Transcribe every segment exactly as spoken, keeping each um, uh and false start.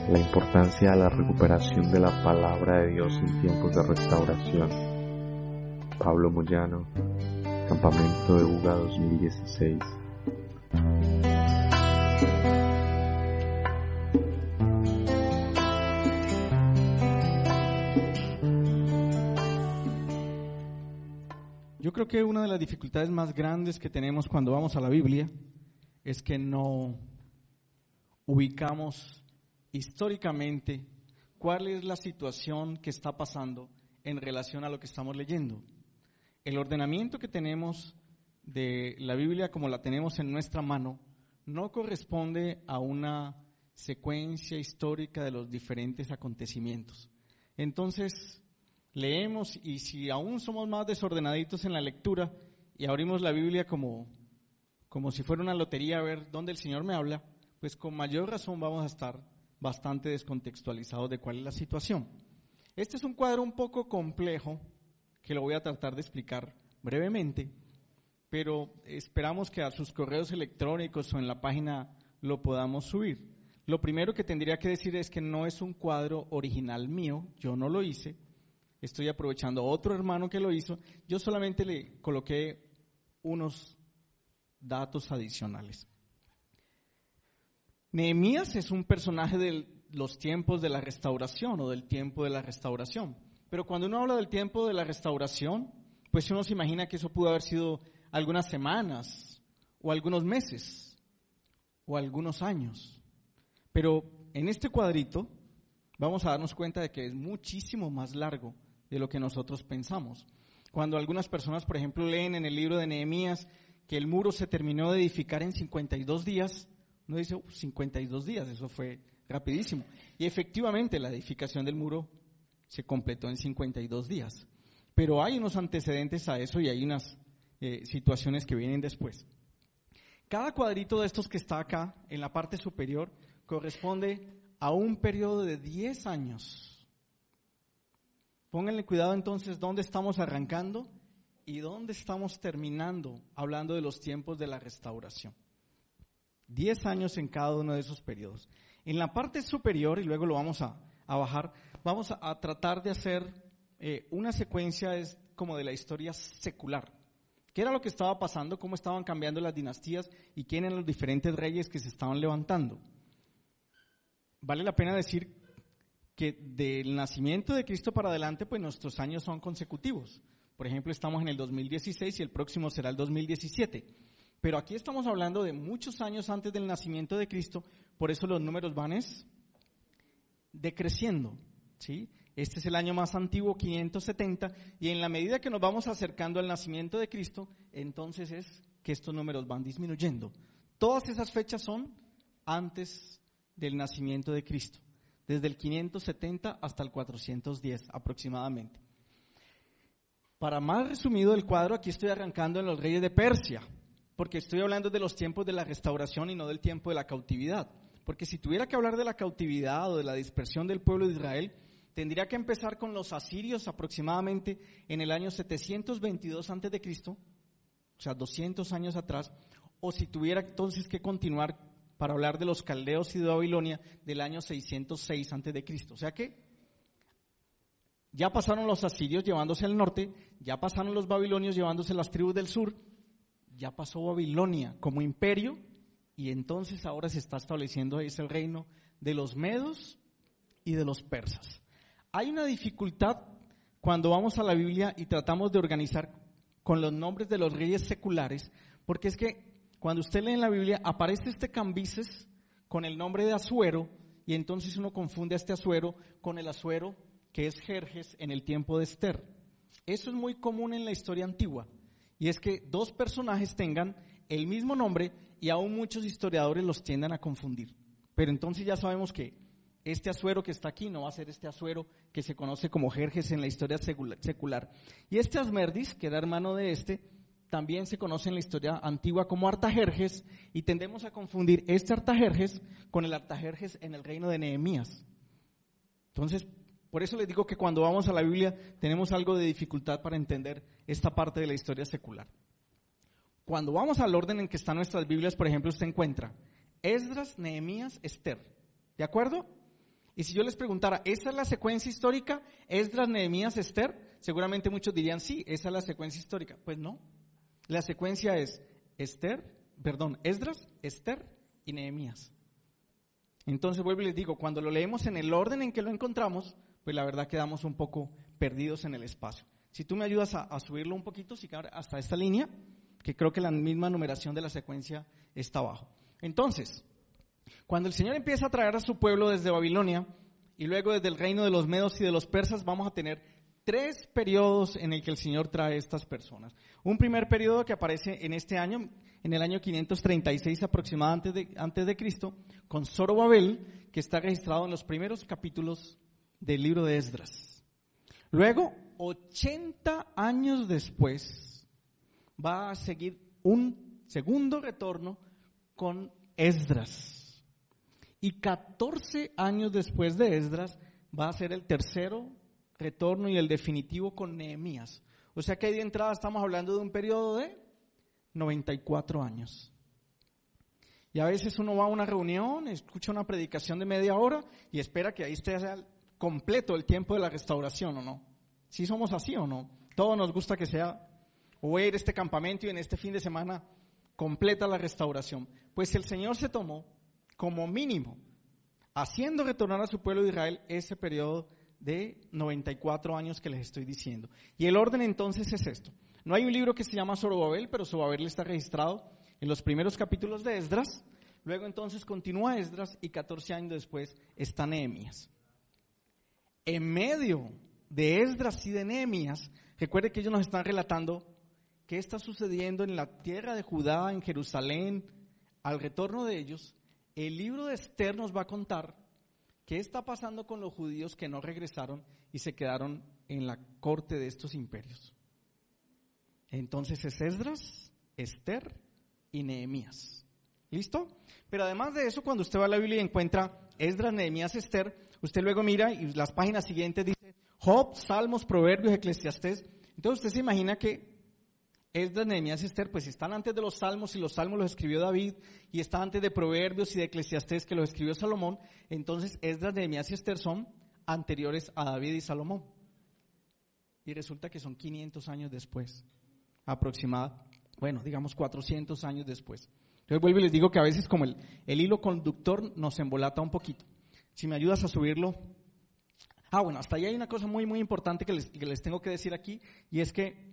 la importancia de la recuperación de la palabra de Dios en tiempos de restauración. Pablo Moyano, Campamento de Buga dos mil dieciséis. Yo creo que una de las dificultades más grandes que tenemos cuando vamos a la Biblia es que no ubicamos históricamente cuál es la situación que está pasando en relación a lo que estamos leyendo. El ordenamiento que tenemos de la Biblia como la tenemos en nuestra mano no corresponde a una secuencia histórica de los diferentes acontecimientos. Entonces, leemos y si aún somos más desordenaditos en la lectura y abrimos la Biblia como, como si fuera una lotería a ver dónde el Señor me habla, pues con mayor razón vamos a estar bastante descontextualizados de cuál es la situación. Este es un cuadro un poco complejo que lo voy a tratar de explicar brevemente, pero esperamos que a sus correos electrónicos o en la página lo podamos subir. Lo primero que tendría que decir es que no es un cuadro original mío, yo no lo hice. Estoy aprovechando a otro hermano que lo hizo, yo solamente le coloqué unos datos adicionales. Nehemías es un personaje de los tiempos de la restauración o del tiempo de la restauración, pero cuando uno habla del tiempo de la restauración, pues uno se imagina que eso pudo haber sido algunas semanas o algunos meses o algunos años, pero en este cuadrito vamos a darnos cuenta de que es muchísimo más largo de lo que nosotros pensamos. Cuando algunas personas, por ejemplo, leen en el libro de Nehemías que el muro se terminó de edificar en cincuenta y dos días, uno dice, uh, cincuenta y dos días, eso fue rapidísimo. Y efectivamente la edificación del muro se completó en cincuenta y dos días. Pero hay unos antecedentes a eso y hay unas eh, situaciones que vienen después. Cada cuadrito de estos que está acá, en la parte superior, corresponde a un periodo de diez años. Pónganle cuidado entonces dónde estamos arrancando y dónde estamos terminando, hablando de los tiempos de la restauración. Diez años en cada uno de esos periodos. En la parte superior, y luego lo vamos a, a bajar, vamos a, a tratar de hacer eh, una secuencia es como de la historia secular. ¿Qué era lo que estaba pasando? ¿Cómo estaban cambiando las dinastías? ¿Y quién eran los diferentes reyes que se estaban levantando? Vale la pena decir que del nacimiento de Cristo para adelante, pues nuestros años son consecutivos. Por ejemplo, estamos en el dos mil dieciséis y el próximo será el dos mil diecisiete. Pero aquí estamos hablando de muchos años antes del nacimiento de Cristo, por eso los números van es decreciendo, ¿sí? Este es el año más antiguo, quinientos setenta, y en la medida que nos vamos acercando al nacimiento de Cristo, entonces es que estos números van disminuyendo. Todas esas fechas son antes del nacimiento de Cristo, desde el quinientos setenta hasta el cuatrocientos diez aproximadamente. Para más resumido el cuadro, aquí estoy arrancando en los reyes de Persia, porque estoy hablando de los tiempos de la restauración y no del tiempo de la cautividad. Porque si tuviera que hablar de la cautividad o de la dispersión del pueblo de Israel, tendría que empezar con los asirios aproximadamente en el año setecientos veintidós antes de Cristo, o sea, doscientos años atrás, o si tuviera entonces que continuar para hablar de los caldeos y de Babilonia del año seiscientos seis antes de Cristo. O sea que ya pasaron los asirios llevándose al norte, ya pasaron los babilonios llevándose las tribus del sur, ya pasó Babilonia como imperio y entonces ahora se está estableciendo ese reino de los medos y de los persas. Hay una dificultad cuando vamos a la Biblia y tratamos de organizar con los nombres de los reyes seculares, porque es que cuando usted lee en la Biblia aparece este Cambises con el nombre de Asuero y entonces uno confunde a este Asuero con el Asuero que es Jerjes en el tiempo de Esther. Eso es muy común en la historia antigua. Y es que dos personajes tengan el mismo nombre y aún muchos historiadores los tiendan a confundir. Pero entonces ya sabemos que este Asuero que está aquí no va a ser este Asuero que se conoce como Jerjes en la historia secular. Y este Asmerdis, que era hermano de este, también se conoce en la historia antigua como Artajerjes y tendemos a confundir este Artajerjes con el Artajerjes en el reino de Nehemías. Entonces, por eso les digo que cuando vamos a la Biblia tenemos algo de dificultad para entender esta parte de la historia secular. Cuando vamos al orden en que están nuestras Biblias, por ejemplo, usted encuentra Esdras, Nehemías, Esther. ¿De acuerdo? Y si yo les preguntara, ¿esa es la secuencia histórica? ¿Esdras, Nehemías, Esther? Seguramente muchos dirían, sí, esa es la secuencia histórica. Pues no. La secuencia es Esther, perdón, Esdras, Esther y Nehemías. Entonces vuelvo y les digo, cuando lo leemos en el orden en que lo encontramos, pues la verdad quedamos un poco perdidos en el espacio. Si tú me ayudas a, a subirlo un poquito, si cabe, hasta esta línea, que creo que la misma numeración de la secuencia está abajo. Entonces, cuando el Señor empieza a traer a su pueblo desde Babilonia y luego desde el reino de los medos y de los persas, vamos a tener tres periodos en el que el Señor trae a estas personas. Un primer periodo que aparece en este año, en el año quinientos treinta y seis aproximadamente antes de, antes de Cristo, con Zorobabel, que está registrado en los primeros capítulos del libro de Esdras. Luego, ochenta años después, va a seguir un segundo retorno con Esdras. Y catorce años después de Esdras va a ser el tercero retorno y el definitivo con Nehemías. O sea que ahí de entrada estamos hablando de un periodo de noventa y cuatro años. Y a veces uno va a una reunión, escucha una predicación de media hora y espera que ahí esté completo el tiempo de la restauración, ¿o no? ¿Sí somos así o no? Todos nos gusta que sea, o voy a ir a este campamento y en este fin de semana completa la restauración. Pues el Señor se tomó como mínimo, haciendo retornar a su pueblo de Israel ese periodo de noventa y cuatro años que les estoy diciendo. Y el orden entonces es esto. No hay un libro que se llama Zorobabel, pero Zorobabel está registrado en los primeros capítulos de Esdras. Luego entonces continúa Esdras y catorce años después está Nehemías. En medio de Esdras y de Nehemías, recuerde que ellos nos están relatando qué está sucediendo en la tierra de Judá, en Jerusalén, al retorno de ellos. El libro de Esther nos va a contar qué está pasando con los judíos que no regresaron y se quedaron en la corte de estos imperios. Entonces es Esdras, Esther y Nehemías. ¿Listo? Pero además de eso, cuando usted va a la Biblia y encuentra Esdras, Nehemías, Esther, usted luego mira y las páginas siguientes dice Job, Salmos, Proverbios, Eclesiastés. Entonces usted se imagina que Esdras, Nehemías y Esther pues están antes de los Salmos y los Salmos los escribió David y está antes de Proverbios y de Eclesiastés que los escribió Salomón. Entonces Esdras, Nehemías y Esther son anteriores a David y Salomón. Y resulta que son quinientos años después, aproximadamente, bueno, digamos cuatrocientos años después. Entonces vuelvo y les digo que a veces como el, el hilo conductor nos embolata un poquito. Si me ayudas a subirlo. Ah, bueno, hasta ahí hay una cosa muy, muy importante que les, que les tengo que decir aquí, y es que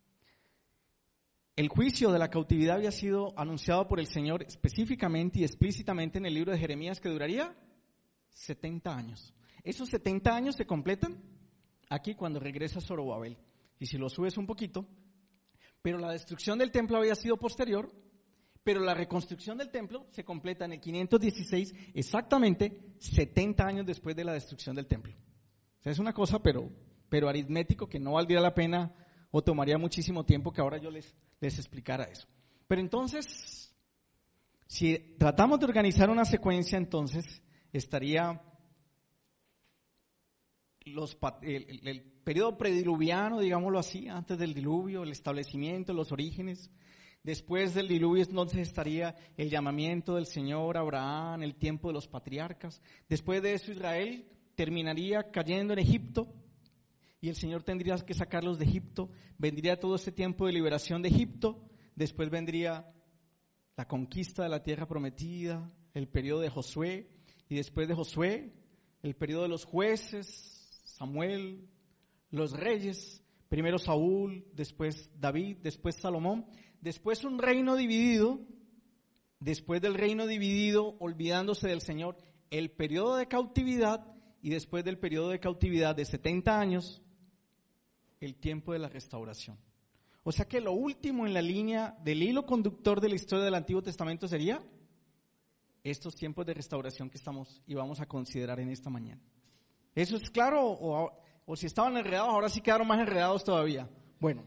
el juicio de la cautividad había sido anunciado por el Señor específicamente y explícitamente en el libro de Jeremías, que duraría setenta años. Esos setenta años se completan aquí cuando regresa Zorobabel. Y si lo subes un poquito, pero la destrucción del templo había sido posterior, pero la reconstrucción del templo se completa en el quinientos dieciséis, exactamente setenta años después de la destrucción del templo. O sea, es una cosa, pero, pero aritmético, que no valdría la pena o tomaría muchísimo tiempo que ahora yo les, les explicara eso. Pero entonces, si tratamos de organizar una secuencia, entonces estaría los, el, el, el periodo prediluviano, digámoslo así, antes del diluvio, el establecimiento, los orígenes. Después del diluvio entonces estaría el llamamiento del Señor a Abraham, el tiempo de los patriarcas. Después de eso Israel terminaría cayendo en Egipto y el Señor tendría que sacarlos de Egipto. Vendría todo este tiempo de liberación de Egipto. Después vendría la conquista de la tierra prometida, el periodo de Josué, y después de Josué el periodo de los jueces, Samuel, los reyes, primero Saúl, después David, después Salomón. Después un reino dividido, después del reino dividido, olvidándose del Señor, el periodo de cautividad, y después del periodo de cautividad de setenta años, el tiempo de la restauración. O sea que lo último en la línea del hilo conductor de la historia del Antiguo Testamento sería estos tiempos de restauración que estamos y vamos a considerar en esta mañana. ¿Eso es claro? O, o si estaban enredados, ahora sí quedaron más enredados todavía. Bueno.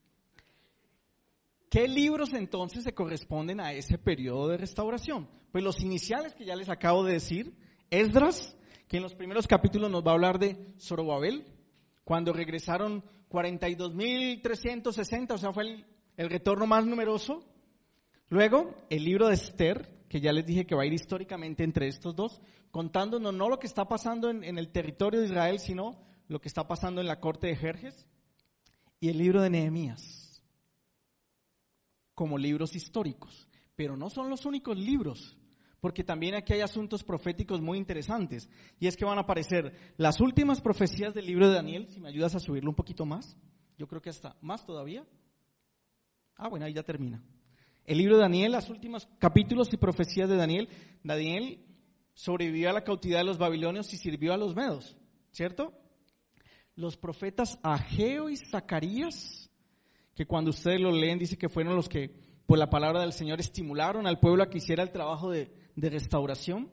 ¿Qué libros entonces se corresponden a ese periodo de restauración? Pues los iniciales que ya les acabo de decir, Esdras, que en los primeros capítulos nos va a hablar de Zorobabel, cuando regresaron cuarenta y dos mil trescientos sesenta, o sea, fue el, el retorno más numeroso. Luego, el libro de Esther, que ya les dije que va a ir históricamente entre estos dos, contándonos no lo que está pasando en, en el territorio de Israel, sino lo que está pasando en la corte de Jerjes, y el libro de Nehemías, como libros históricos. Pero no son los únicos libros, porque también aquí hay asuntos proféticos muy interesantes, y es que van a aparecer las últimas profecías del libro de Daniel. Si me ayudas a subirlo un poquito más, yo creo que hasta más todavía. Ah, bueno, ahí ya termina. El libro de Daniel, los últimos capítulos y profecías de Daniel. Daniel sobrevivió a la cautividad de los babilonios y sirvió a los medos, ¿cierto? Los profetas Ageo y Zacarías, que cuando ustedes lo leen dice que fueron los que por la palabra del Señor estimularon al pueblo a que hiciera el trabajo de, de restauración.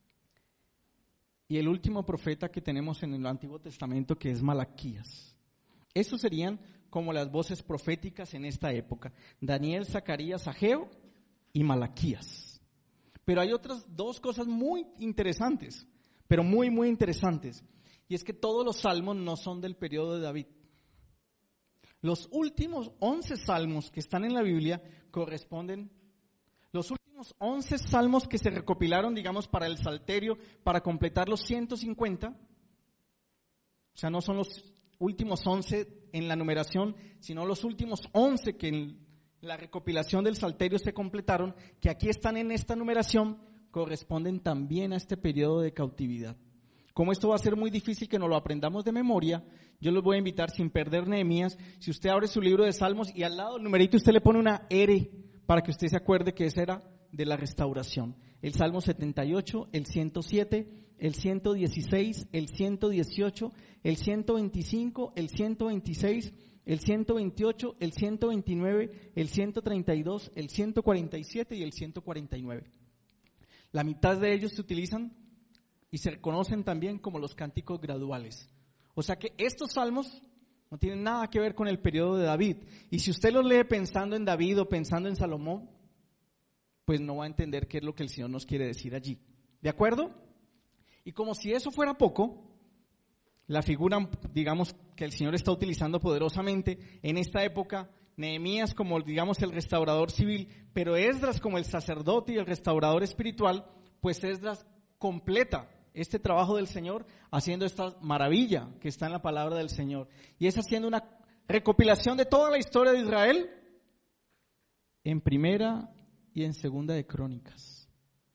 Y el último profeta que tenemos en el Antiguo Testamento, que es Malaquías. Esos serían como las voces proféticas en esta época: Daniel, Zacarías, Ageo y Malaquías. Pero hay otras dos cosas muy interesantes, pero muy, muy interesantes. Y es que todos los salmos no son del periodo de David. Los últimos once salmos que están en la Biblia corresponden, los últimos once salmos que se recopilaron, digamos, para el Salterio, para completar los ciento cincuenta, o sea, no son los últimos once en la numeración, sino los últimos once que en la recopilación del Salterio se completaron, que aquí están en esta numeración, corresponden también a este periodo de cautividad. Como esto va a ser muy difícil que nos lo aprendamos de memoria, yo los voy a invitar sin perder Nehemías. Si usted abre su libro de Salmos y al lado del numerito usted le pone una R para que usted se acuerde que ese era de la restauración. El Salmo setenta y ocho, el ciento siete, el ciento dieciséis, el ciento dieciocho, el ciento veinticinco, el ciento veintiséis, el ciento veintiocho, el ciento veintinueve, el ciento treinta y dos, el ciento cuarenta y siete y el ciento cuarenta y nueve. La mitad de ellos se utilizan y se conocen también como los cánticos graduales. O sea que estos salmos no tienen nada que ver con el periodo de David. Y si usted los lee pensando en David o pensando en Salomón, pues no va a entender qué es lo que el Señor nos quiere decir allí. ¿De acuerdo? Y como si eso fuera poco, la figura, digamos, que el Señor está utilizando poderosamente en esta época, Nehemías como, digamos, el restaurador civil, pero Esdras como el sacerdote y el restaurador espiritual, pues Esdras completa este trabajo del Señor haciendo esta maravilla que está en la palabra del Señor. Y es haciendo una recopilación de toda la historia de Israel en Primera y en Segunda de Crónicas.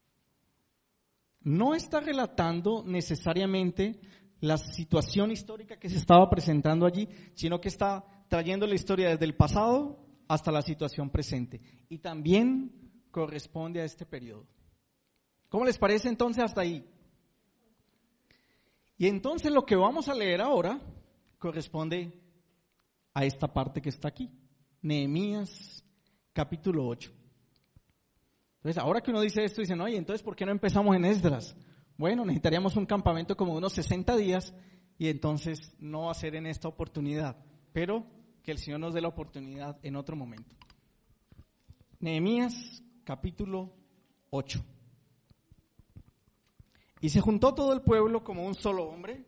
No está relatando necesariamente la situación histórica que se estaba presentando allí, sino que está trayendo la historia desde el pasado hasta la situación presente. Y también corresponde a este periodo. ¿Cómo les parece entonces hasta ahí? Y entonces lo que vamos a leer ahora corresponde a esta parte que está aquí, Nehemías capítulo ocho. Entonces ahora que uno dice esto, dicen, oye, entonces ¿por qué no empezamos en Esdras? Bueno, necesitaríamos un campamento como de unos sesenta días y entonces no va a ser en esta oportunidad, pero que el Señor nos dé la oportunidad en otro momento. Nehemías capítulo ocho. Y se juntó todo el pueblo como un solo hombre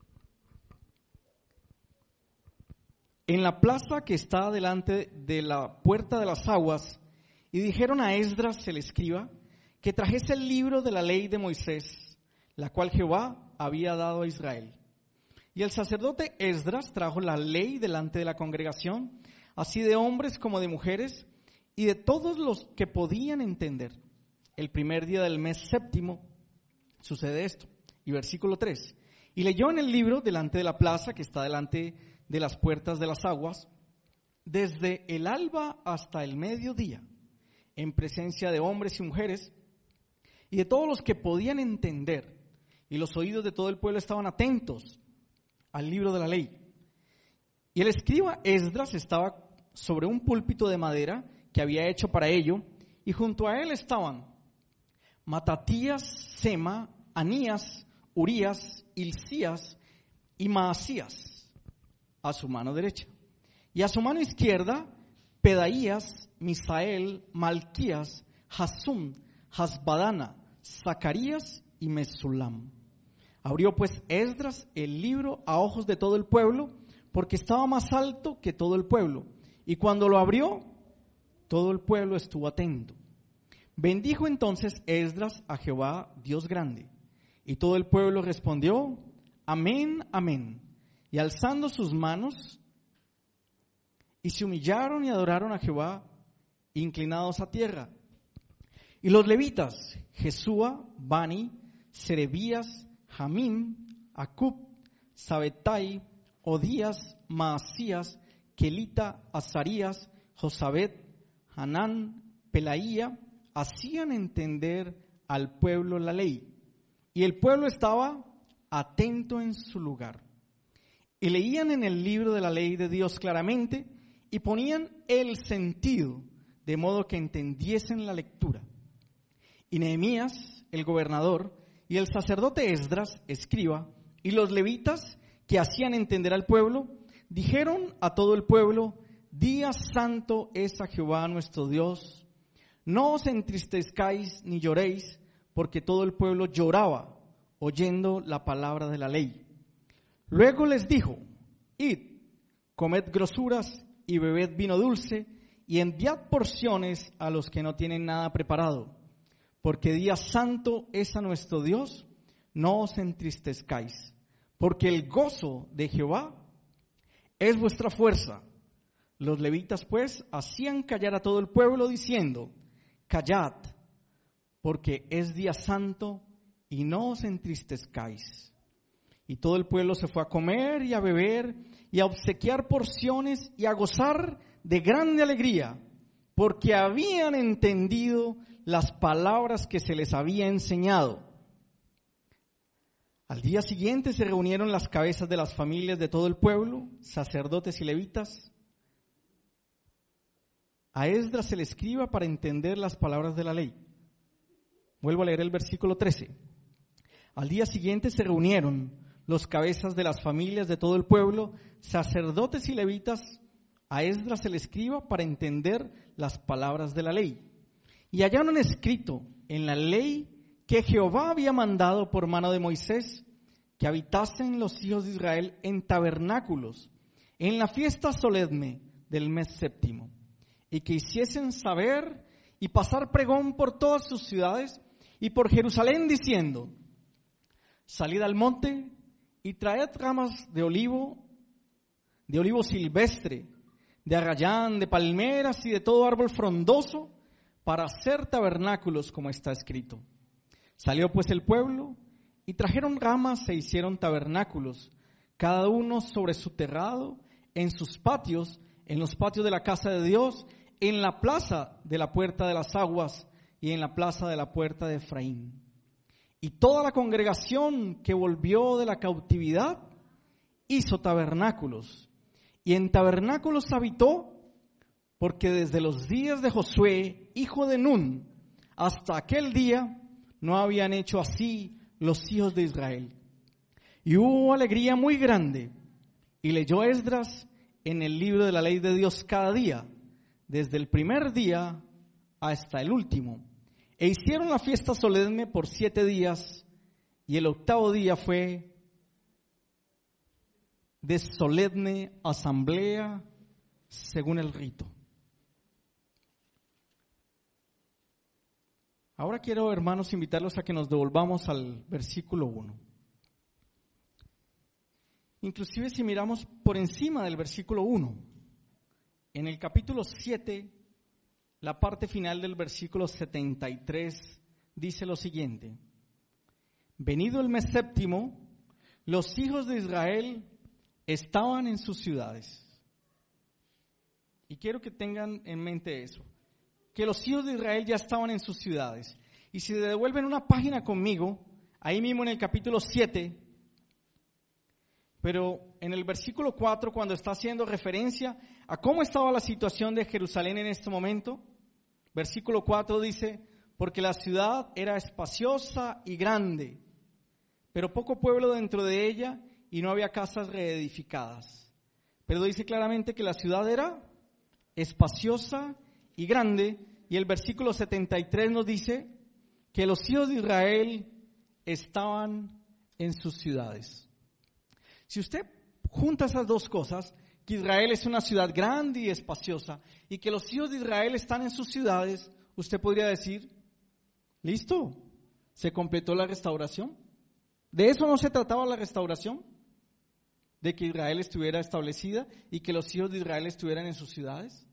en la plaza que está delante de la puerta de las aguas, y dijeron a Esdras el escriba que trajese el libro de la ley de Moisés, la cual Jehová había dado a Israel. Y el sacerdote Esdras trajo la ley delante de la congregación, así de hombres como de mujeres, y de todos los que podían entender. El primer día del mes séptimo sucede esto. Y versículo tres. Y leyó en el libro delante de la plaza que está delante de las puertas de las aguas, desde el alba hasta el mediodía, en presencia de hombres y mujeres, y de todos los que podían entender. Y los oídos de todo el pueblo estaban atentos al libro de la ley. Y el escriba Esdras estaba sobre un púlpito de madera que había hecho para ello, y junto a él estaban Matatías, Sema, Anías, Urías, Hilcías y Maasías a su mano derecha. Y a su mano izquierda, Pedaías, Misael, Malquías, Hasum, Hasbadana, Zacarías y Mesulam. Abrió pues Esdras el libro a ojos de todo el pueblo, porque estaba más alto que todo el pueblo. Y cuando lo abrió, todo el pueblo estuvo atento. Bendijo entonces Esdras a Jehová, Dios grande. Y todo el pueblo respondió, amén, amén. Y alzando sus manos, y se humillaron y adoraron a Jehová, inclinados a tierra. Y los levitas, Jesúa, Bani, Serebías, Jamim, Acub, Sabetai, Odías, Maasías, Kelita, Azarías, Josabet, Hanán, Pelaía, hacían entender al pueblo la ley. Y el pueblo estaba atento en su lugar. Y leían en el libro de la ley de Dios claramente y ponían el sentido, de modo que entendiesen la lectura. Y Nehemías, el gobernador, y el sacerdote Esdras, escriba, y los levitas que hacían entender al pueblo, dijeron a todo el pueblo, día santo es a Jehová nuestro Dios. No os entristezcáis ni lloréis, porque todo el pueblo lloraba, oyendo la palabra de la ley. Luego les dijo, id, comed grosuras y bebed vino dulce, y enviad porciones a los que no tienen nada preparado, porque día santo es a nuestro Dios, no os entristezcáis, porque el gozo de Jehová es vuestra fuerza. Los levitas pues hacían callar a todo el pueblo diciendo, callad, porque es día santo y no os entristezcáis. Y todo el pueblo se fue a comer y a beber y a obsequiar porciones y a gozar de grande alegría, porque habían entendido las palabras que se les había enseñado. Al día siguiente se reunieron las cabezas de las familias de todo el pueblo, sacerdotes y levitas. A Esdras se le escriba para entender las palabras de la ley. Vuelvo a leer el versículo trece. Al día siguiente se reunieron los cabezas de las familias de todo el pueblo, sacerdotes y levitas. A Esdras se le escriba para entender las palabras de la ley. Y hallaron escrito en la ley que Jehová había mandado por mano de Moisés que habitasen los hijos de Israel en tabernáculos, en la fiesta solemne del mes séptimo, y que hiciesen saber y pasar pregón por todas sus ciudades y por Jerusalén, diciendo, salid al monte y traed ramas de olivo, de olivo silvestre, de arrayán, de palmeras y de todo árbol frondoso, para hacer tabernáculos como está escrito. Salió pues el pueblo y trajeron ramas e hicieron tabernáculos, cada uno sobre su terrado, en sus patios, en los patios de la casa de Dios, en la plaza de la puerta de las aguas y en la plaza de la puerta de Efraín. Y toda la congregación que volvió de la cautividad hizo tabernáculos, y en tabernáculos habitó, porque desde los días de Josué, hijo de Nun, hasta aquel día no habían hecho así los hijos de Israel. Y hubo alegría muy grande, y leyó Esdras en el libro de la ley de Dios cada día, desde el primer día hasta el último. E hicieron la fiesta solemne por siete días, y el octavo día fue de solemne asamblea según el rito. Ahora quiero, hermanos, invitarlos a que nos devolvamos al versículo uno. Inclusive si miramos por encima del versículo uno, en el capítulo siete, la parte final del versículo setenta y tres dice lo siguiente: venido el mes séptimo, los hijos de Israel estaban en sus ciudades. Y quiero que tengan en mente eso, que los hijos de Israel ya estaban en sus ciudades. Y si devuelven una página conmigo, ahí mismo en el capítulo siete, pero en el versículo cuatro, cuando está haciendo referencia a cómo estaba la situación de Jerusalén en este momento, versículo cuatro dice, porque la ciudad era espaciosa y grande, pero poco pueblo dentro de ella y no había casas reedificadas. Pero dice claramente que la ciudad era espaciosa y grande, y el versículo setenta y tres nos dice que los hijos de Israel estaban en sus ciudades. Si usted junta esas dos cosas, que Israel es una ciudad grande y espaciosa, y que los hijos de Israel están en sus ciudades, usted podría decir Listo, se completó la restauración. De eso no se trataba la restauración, de que Israel estuviera establecida y que los hijos de Israel estuvieran en sus ciudades.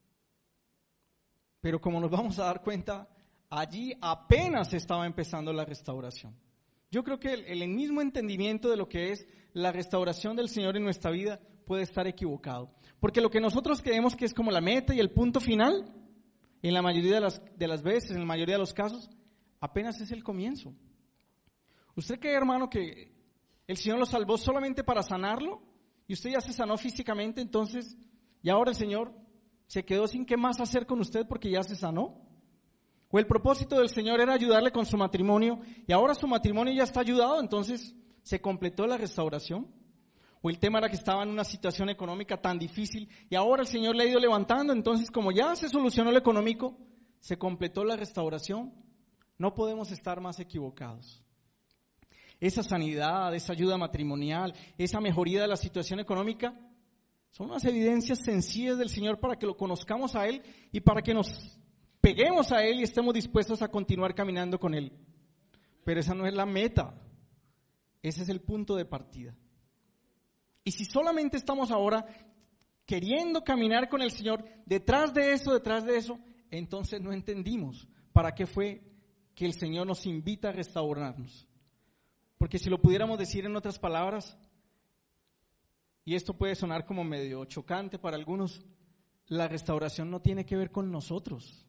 Pero como nos vamos a dar cuenta, allí apenas estaba empezando la restauración. Yo creo que el, el mismo entendimiento de lo que es la restauración del Señor en nuestra vida puede estar equivocado. Porque lo que nosotros creemos que es como la meta y el punto final, en la mayoría de las, de las veces, en la mayoría de los casos, apenas es el comienzo. ¿Usted cree, hermano, que el Señor lo salvó solamente para sanarlo? Y usted ya se sanó físicamente, entonces, y ahora el Señor se quedó sin qué más hacer con usted porque ya se sanó. O el propósito del Señor era ayudarle con su matrimonio y ahora su matrimonio ya está ayudado, entonces se completó la restauración. O el tema era que estaba en una situación económica tan difícil y ahora el Señor le ha ido levantando, entonces como ya se solucionó lo económico, se completó la restauración. No podemos estar más equivocados. Esa sanidad, esa ayuda matrimonial, esa mejoría de la situación económica, son unas evidencias sencillas del Señor para que lo conozcamos a Él y para que nos peguemos a Él y estemos dispuestos a continuar caminando con Él. Pero esa no es la meta, ese es el punto de partida. Y si solamente estamos ahora queriendo caminar con el Señor, detrás de eso, detrás de eso, entonces no entendimos para qué fue que el Señor nos invita a restaurarnos. Porque si lo pudiéramos decir en otras palabras, y esto puede sonar como medio chocante para algunos, la restauración no tiene que ver con nosotros.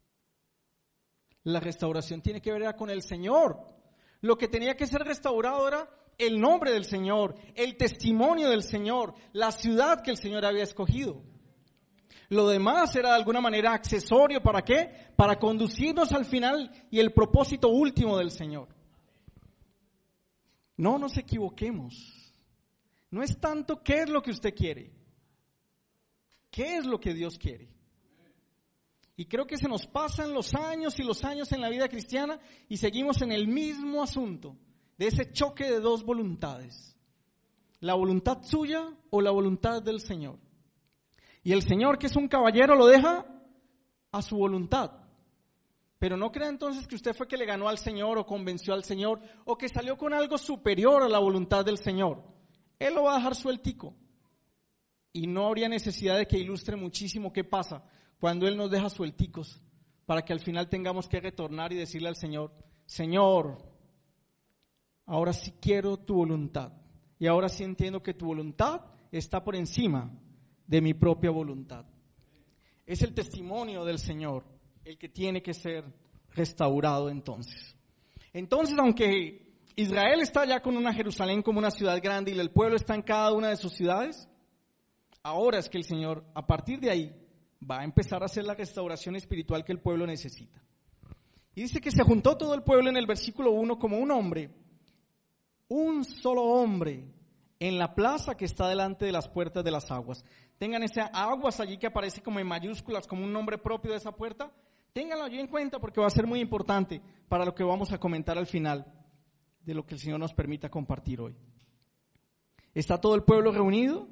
La restauración tiene que ver con el Señor. Lo que tenía que ser restaurado era el nombre del Señor, el testimonio del Señor, la ciudad que el Señor había escogido. Lo demás era de alguna manera accesorio. ¿Para qué? Para conducirnos al final y el propósito último del Señor. No nos equivoquemos. No es tanto qué es lo que usted quiere, qué es lo que Dios quiere. Y creo que se nos pasan los años y los años en la vida cristiana y seguimos en el mismo asunto, de ese choque de dos voluntades. La voluntad suya o la voluntad del Señor. Y el Señor, que es un caballero, lo deja a su voluntad. Pero no crea entonces que usted fue que le ganó al Señor o convenció al Señor o que salió con algo superior a la voluntad del Señor. Él lo va a dejar sueltico. Y no habría necesidad de que ilustre muchísimo qué pasa cuando Él nos deja suelticos para que al final tengamos que retornar y decirle al Señor: Señor, ahora sí quiero tu voluntad. Y ahora sí entiendo que tu voluntad está por encima de mi propia voluntad. Es el testimonio del Señor el que tiene que ser restaurado entonces. Entonces, aunque Israel está ya con una Jerusalén como una ciudad grande y el pueblo está en cada una de sus ciudades, ahora es que el Señor, a partir de ahí, va a empezar a hacer la restauración espiritual que el pueblo necesita. Y dice que se juntó todo el pueblo en el versículo uno como un hombre, un solo hombre, en la plaza que está delante de las puertas de las aguas. Tengan ese aguas allí que aparece como en mayúsculas, como un nombre propio de esa puerta. Ténganlo allí en cuenta porque va a ser muy importante para lo que vamos a comentar al final de lo que el Señor nos permita compartir hoy. ¿Está todo el pueblo reunido?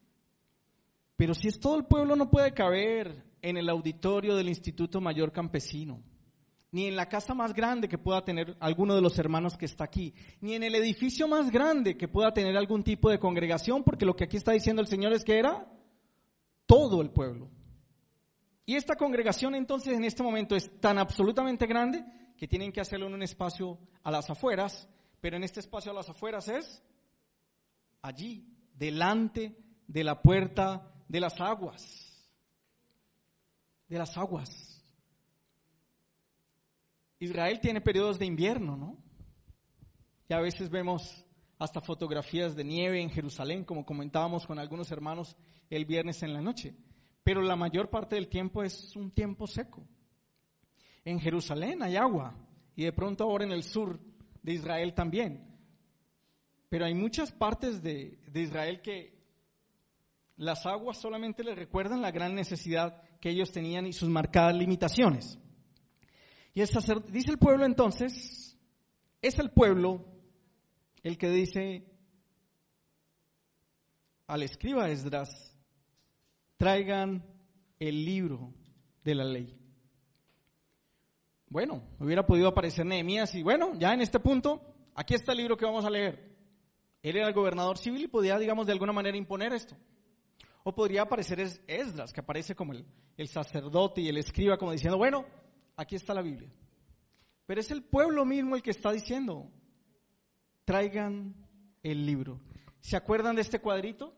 Pero si es todo el pueblo, no puede caber en el auditorio del Instituto Mayor Campesino, ni en la casa más grande que pueda tener alguno de los hermanos que está aquí, ni en el edificio más grande que pueda tener algún tipo de congregación, porque lo que aquí está diciendo el Señor es que era todo el pueblo. Y esta congregación entonces en este momento es tan absolutamente grande que tienen que hacerlo en un espacio a las afueras, pero en este espacio a las afueras es allí, delante de la puerta de las aguas, de las aguas. Israel tiene periodos de invierno, ¿no? Y a veces vemos hasta fotografías de nieve en Jerusalén, como comentábamos con algunos hermanos el viernes en la noche. Pero la mayor parte del tiempo es un tiempo seco. En Jerusalén hay agua y de pronto ahora en el sur de Israel también. Pero hay muchas partes de, de Israel que las aguas solamente les recuerdan la gran necesidad que ellos tenían y sus marcadas limitaciones. Y el sacerdote, dice el pueblo entonces, es el pueblo el que dice al escriba Esdras: traigan el libro de la ley. Bueno, hubiera podido aparecer Nehemías y bueno, ya en este punto, aquí está el libro que vamos a leer. Él era el gobernador civil y podía, digamos, de alguna manera imponer esto. O podría aparecer Esdras, que aparece como el, el sacerdote y el escriba, como diciendo, bueno, aquí está la Biblia. Pero es el pueblo mismo el que está diciendo, traigan el libro. ¿Se acuerdan de este cuadrito?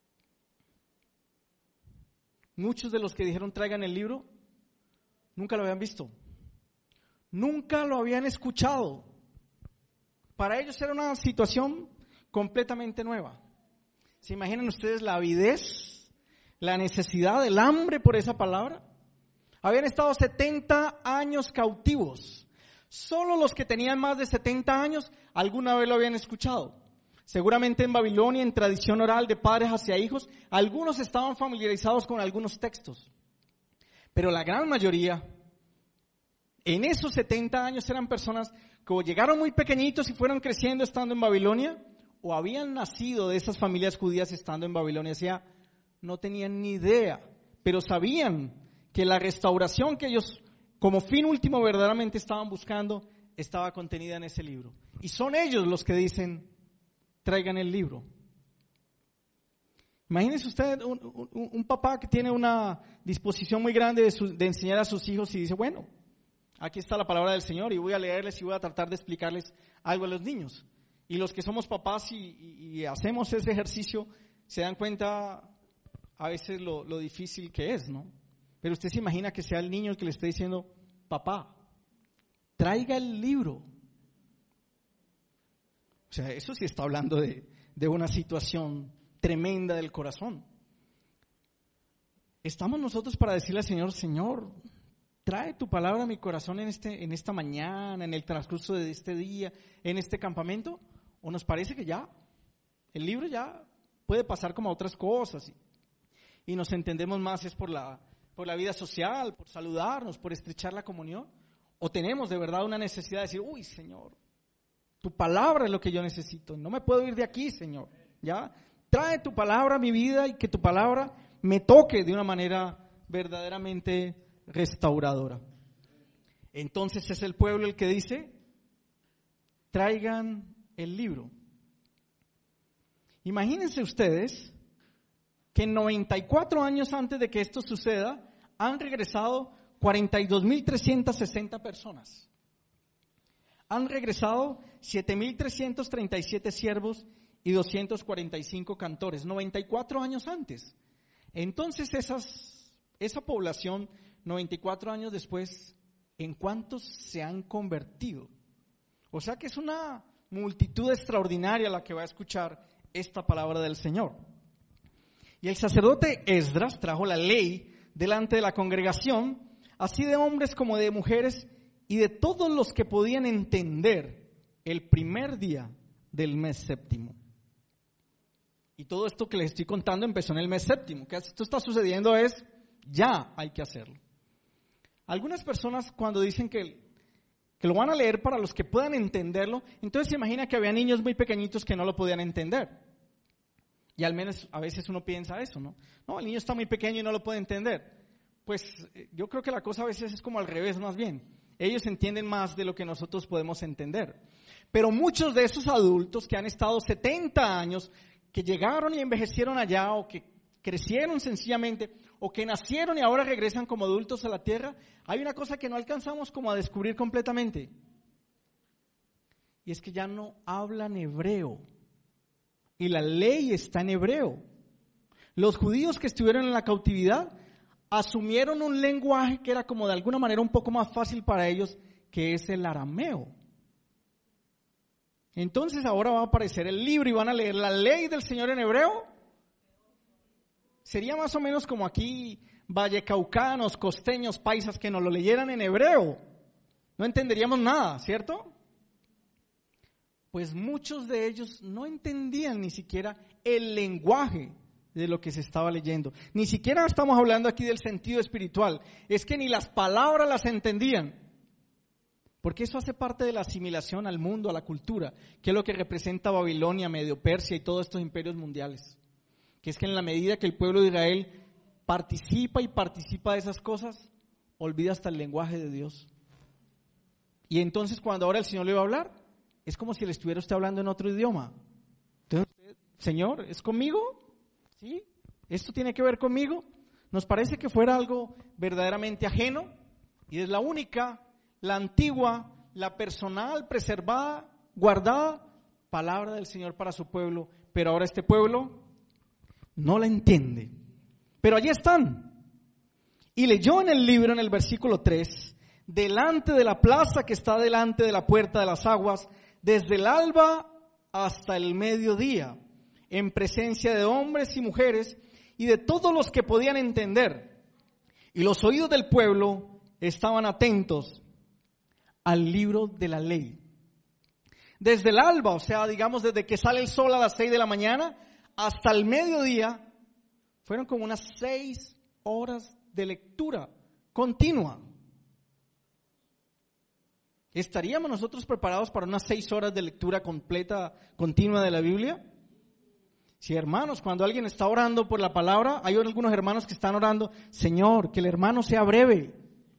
Muchos de los que dijeron traigan el libro, nunca lo habían visto. Nunca lo habían escuchado. Para ellos era una situación completamente nueva. ¿Se imaginan ustedes la avidez, la necesidad, el hambre por esa palabra? Habían estado setenta años cautivos. Solo los que tenían más de setenta años alguna vez lo habían escuchado. Seguramente en Babilonia, en tradición oral de padres hacia hijos, algunos estaban familiarizados con algunos textos. Pero la gran mayoría, en esos setenta años, eran personas que o llegaron muy pequeñitos y fueron creciendo estando en Babilonia, o habían nacido de esas familias judías estando en Babilonia. O sea, no tenían ni idea, pero sabían que la restauración que ellos como fin último verdaderamente estaban buscando estaba contenida en ese libro. Y son ellos los que dicen, traigan el libro. Imagínense usted un, un, un papá que tiene una disposición muy grande de, su, de enseñar a sus hijos y dice, bueno, aquí está la palabra del Señor y voy a leerles y voy a tratar de explicarles algo a los niños. Y los que somos papás y, y, y hacemos ese ejercicio, se dan cuenta a veces lo, lo difícil que es, ¿no? Pero usted se imagina que sea el niño el que le esté diciendo, papá, traiga el libro. O sea, eso sí está hablando de, de una situación tremenda del corazón. Estamos nosotros para decirle al Señor, Señor, trae tu palabra a mi corazón en, este, en esta mañana, en el transcurso de este día, en este campamento. ¿O nos parece que ya, el libro ya puede pasar como a otras cosas? Y, y nos entendemos más es por la, por la vida social, por saludarnos, por estrechar la comunión. ¿O tenemos de verdad una necesidad de decir, uy, Señor, tu palabra es lo que yo necesito, no me puedo ir de aquí, Señor, ¿ya? Trae tu palabra a mi vida y que tu palabra me toque de una manera verdaderamente restauradora. Entonces es el pueblo el que dice, traigan el libro. Imagínense ustedes que noventa y cuatro años antes de que esto suceda, han regresado cuarenta y dos mil trescientas sesenta personas. Han regresado siete mil trescientos treinta y siete siervos y doscientos cuarenta y cinco cantores, noventa y cuatro años antes. Entonces esas, esa población, noventa y cuatro años después, ¿en cuántos se han convertido? O sea que es una multitud extraordinaria la que va a escuchar esta palabra del Señor. Y el sacerdote Esdras trajo la ley delante de la congregación, así de hombres como de mujeres, y de todos los que podían entender el primer día del mes séptimo. Y todo esto que les estoy contando empezó en el mes séptimo. Que esto está sucediendo es, ya hay que hacerlo. Algunas personas cuando dicen que, que lo van a leer para los que puedan entenderlo, entonces se imagina que había niños muy pequeñitos que no lo podían entender. Y al menos a veces uno piensa eso, ¿no? No, el niño está muy pequeño y no lo puede entender. Pues yo creo que la cosa a veces es como al revés más bien. Ellos entienden más de lo que nosotros podemos entender. Pero muchos de esos adultos que han estado setenta años, que llegaron y envejecieron allá o que crecieron sencillamente o que nacieron y ahora regresan como adultos a la tierra, hay una cosa que no alcanzamos como a descubrir completamente. Y es que ya no hablan hebreo. Y la ley está en hebreo. Los judíos que estuvieron en la cautividad asumieron un lenguaje que era como de alguna manera un poco más fácil para ellos, que es el arameo. Entonces ahora va a aparecer el libro y van a leer la ley del Señor en hebreo. Sería más o menos como aquí vallecaucanos, costeños, paisas que nos lo leyeran en hebreo. No entenderíamos nada, ¿cierto? Pues muchos de ellos no entendían ni siquiera el lenguaje de lo que se estaba leyendo. Ni siquiera estamos hablando aquí del sentido espiritual. Es que ni las palabras las entendían. Porque eso hace parte de la asimilación al mundo, a la cultura, que es lo que representa Babilonia, Medio Persia y todos estos imperios mundiales. Que es que en la medida que el pueblo de Israel participa y participa de esas cosas, olvida hasta el lenguaje de Dios. Y entonces cuando ahora el Señor le va a hablar, es como si le estuviera usted hablando en otro idioma. Entonces, Señor, ¿es conmigo? ¿Sí? ¿Esto tiene que ver conmigo? Nos parece que fuera algo verdaderamente ajeno y es la única, la antigua, la personal, preservada, guardada palabra del Señor para su pueblo. Pero ahora este pueblo no la entiende. Pero allí están. Y leyó en el libro, en el versículo tres, delante de la plaza que está delante de la puerta de las aguas, desde el alba hasta el mediodía, en presencia de hombres y mujeres y de todos los que podían entender. Y los oídos del pueblo estaban atentos al libro de la ley. Desde el alba, o sea, digamos desde que sale el sol a las seis de la mañana hasta el mediodía, fueron como unas seis horas de lectura continua. ¿Estaríamos nosotros preparados para unas seis horas de lectura completa, continua de la Biblia? Sí, hermanos, cuando alguien está orando por la palabra, hay algunos hermanos que están orando, Señor, que el hermano sea breve.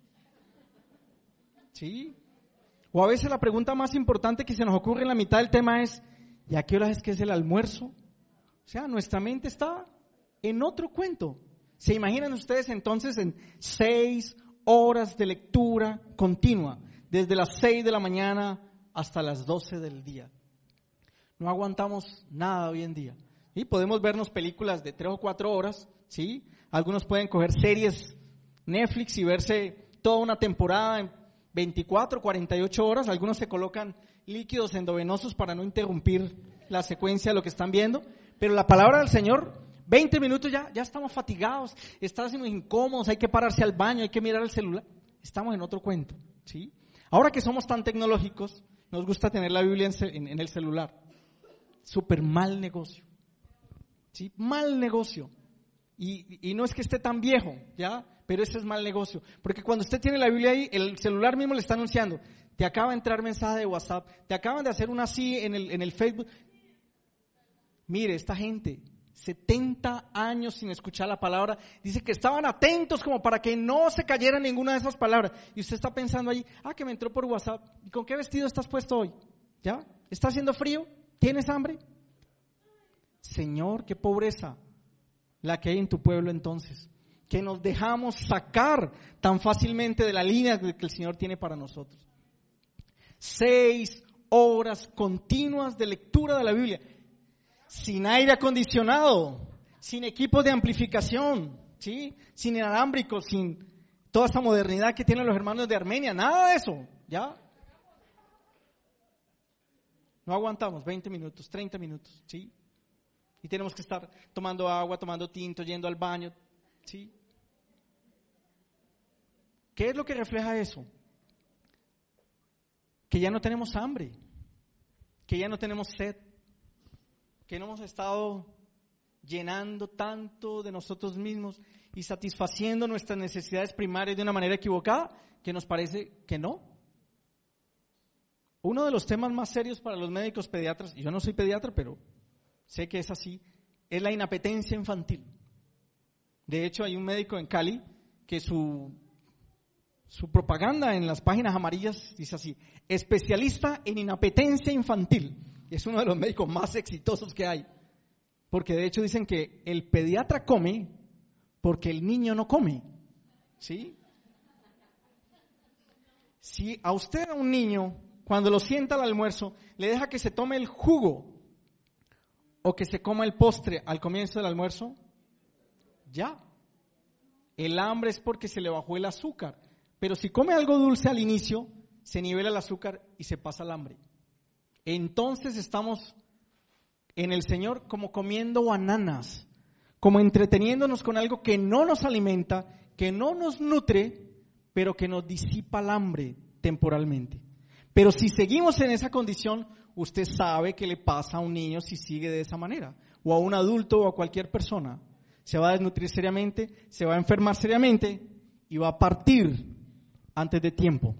¿Sí? O a veces la pregunta más importante que se nos ocurre en la mitad del tema es, ¿y a qué hora es que es el almuerzo? O sea, nuestra mente está en otro cuento. ¿Se imaginan ustedes entonces en seis horas de lectura continua? Desde las seis de la mañana hasta las doce del día. No aguantamos nada hoy en día. Y podemos vernos películas de tres o cuatro horas, ¿sí? Algunos pueden coger series Netflix y verse toda una temporada en veinticuatro, cuarenta y ocho horas. Algunos se colocan líquidos endovenosos para no interrumpir la secuencia de lo que están viendo. Pero la palabra del Señor, veinte minutos ya, ya estamos fatigados, estamos incómodos, hay que pararse al baño, hay que mirar el celular. Estamos en otro cuento, ¿sí? Ahora que somos tan tecnológicos, nos gusta tener la Biblia en, en, en el celular. Súper mal negocio. ¿Sí? Mal negocio. Y, y no es que esté tan viejo, ¿ya? Pero ese es mal negocio. Porque cuando usted tiene la Biblia ahí, el celular mismo le está anunciando, te acaba de entrar mensaje de WhatsApp, te acaban de hacer una así en el, en el Facebook. Mire, esta gente, setenta años sin escuchar la palabra, dice que estaban atentos como para que no se cayera ninguna de esas palabras. Y usted está pensando ahí, ah, que me entró por WhatsApp. ¿Y con qué vestido estás puesto hoy? ¿Ya? ¿Está haciendo frío? ¿Tienes hambre? Señor, qué pobreza la que hay en tu pueblo entonces, que nos dejamos sacar tan fácilmente de la línea que el Señor tiene para nosotros. Seis horas continuas de lectura de la Biblia, sin aire acondicionado, sin equipos de amplificación, ¿sí? Sin inalámbricos, sin toda esa modernidad que tienen los hermanos de Armenia, nada de eso, ¿ya? No aguantamos veinte minutos, treinta minutos, ¿sí? Y tenemos que estar tomando agua, tomando tinto, yendo al baño, ¿sí? ¿Qué es lo que refleja eso? Que ya no tenemos hambre, que ya no tenemos sed, que no hemos estado llenando tanto de nosotros mismos y satisfaciendo nuestras necesidades primarias de una manera equivocada, que nos parece que no. Uno de los temas más serios para los médicos pediatras, y yo no soy pediatra, pero sé que es así, es la inapetencia infantil. De hecho, hay un médico en Cali que su, su propaganda en las páginas amarillas dice así, especialista en inapetencia infantil. Es uno de los médicos más exitosos que hay, porque de hecho dicen que el pediatra come porque el niño no come, ¿sí? Si a usted, a un niño, cuando lo sienta al almuerzo, le deja que se tome el jugo o que se coma el postre al comienzo del almuerzo, ya. El hambre es porque se le bajó el azúcar, pero si come algo dulce al inicio, se nivela el azúcar y se pasa el hambre. Entonces estamos en el Señor como comiendo bananas, como entreteniéndonos con algo que no nos alimenta, que no nos nutre, pero que nos disipa el hambre temporalmente. Pero si seguimos en esa condición, usted sabe qué le pasa a un niño si sigue de esa manera, o a un adulto o a cualquier persona. Se va a desnutrir seriamente, se va a enfermar seriamente y va a partir antes de tiempo.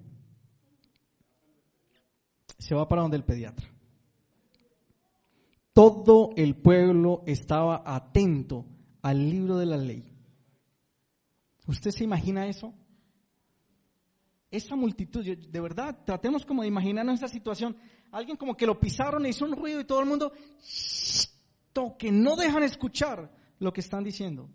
Se va para donde el pediatra. Todo el pueblo estaba atento al libro de la ley. ¿Usted se imagina eso? esa multitud, yo, de verdad, tratemos como de imaginarnos esa situación. Alguien como que lo pisaron, hizo un ruido y todo el mundo, que no dejan escuchar lo que están diciendo.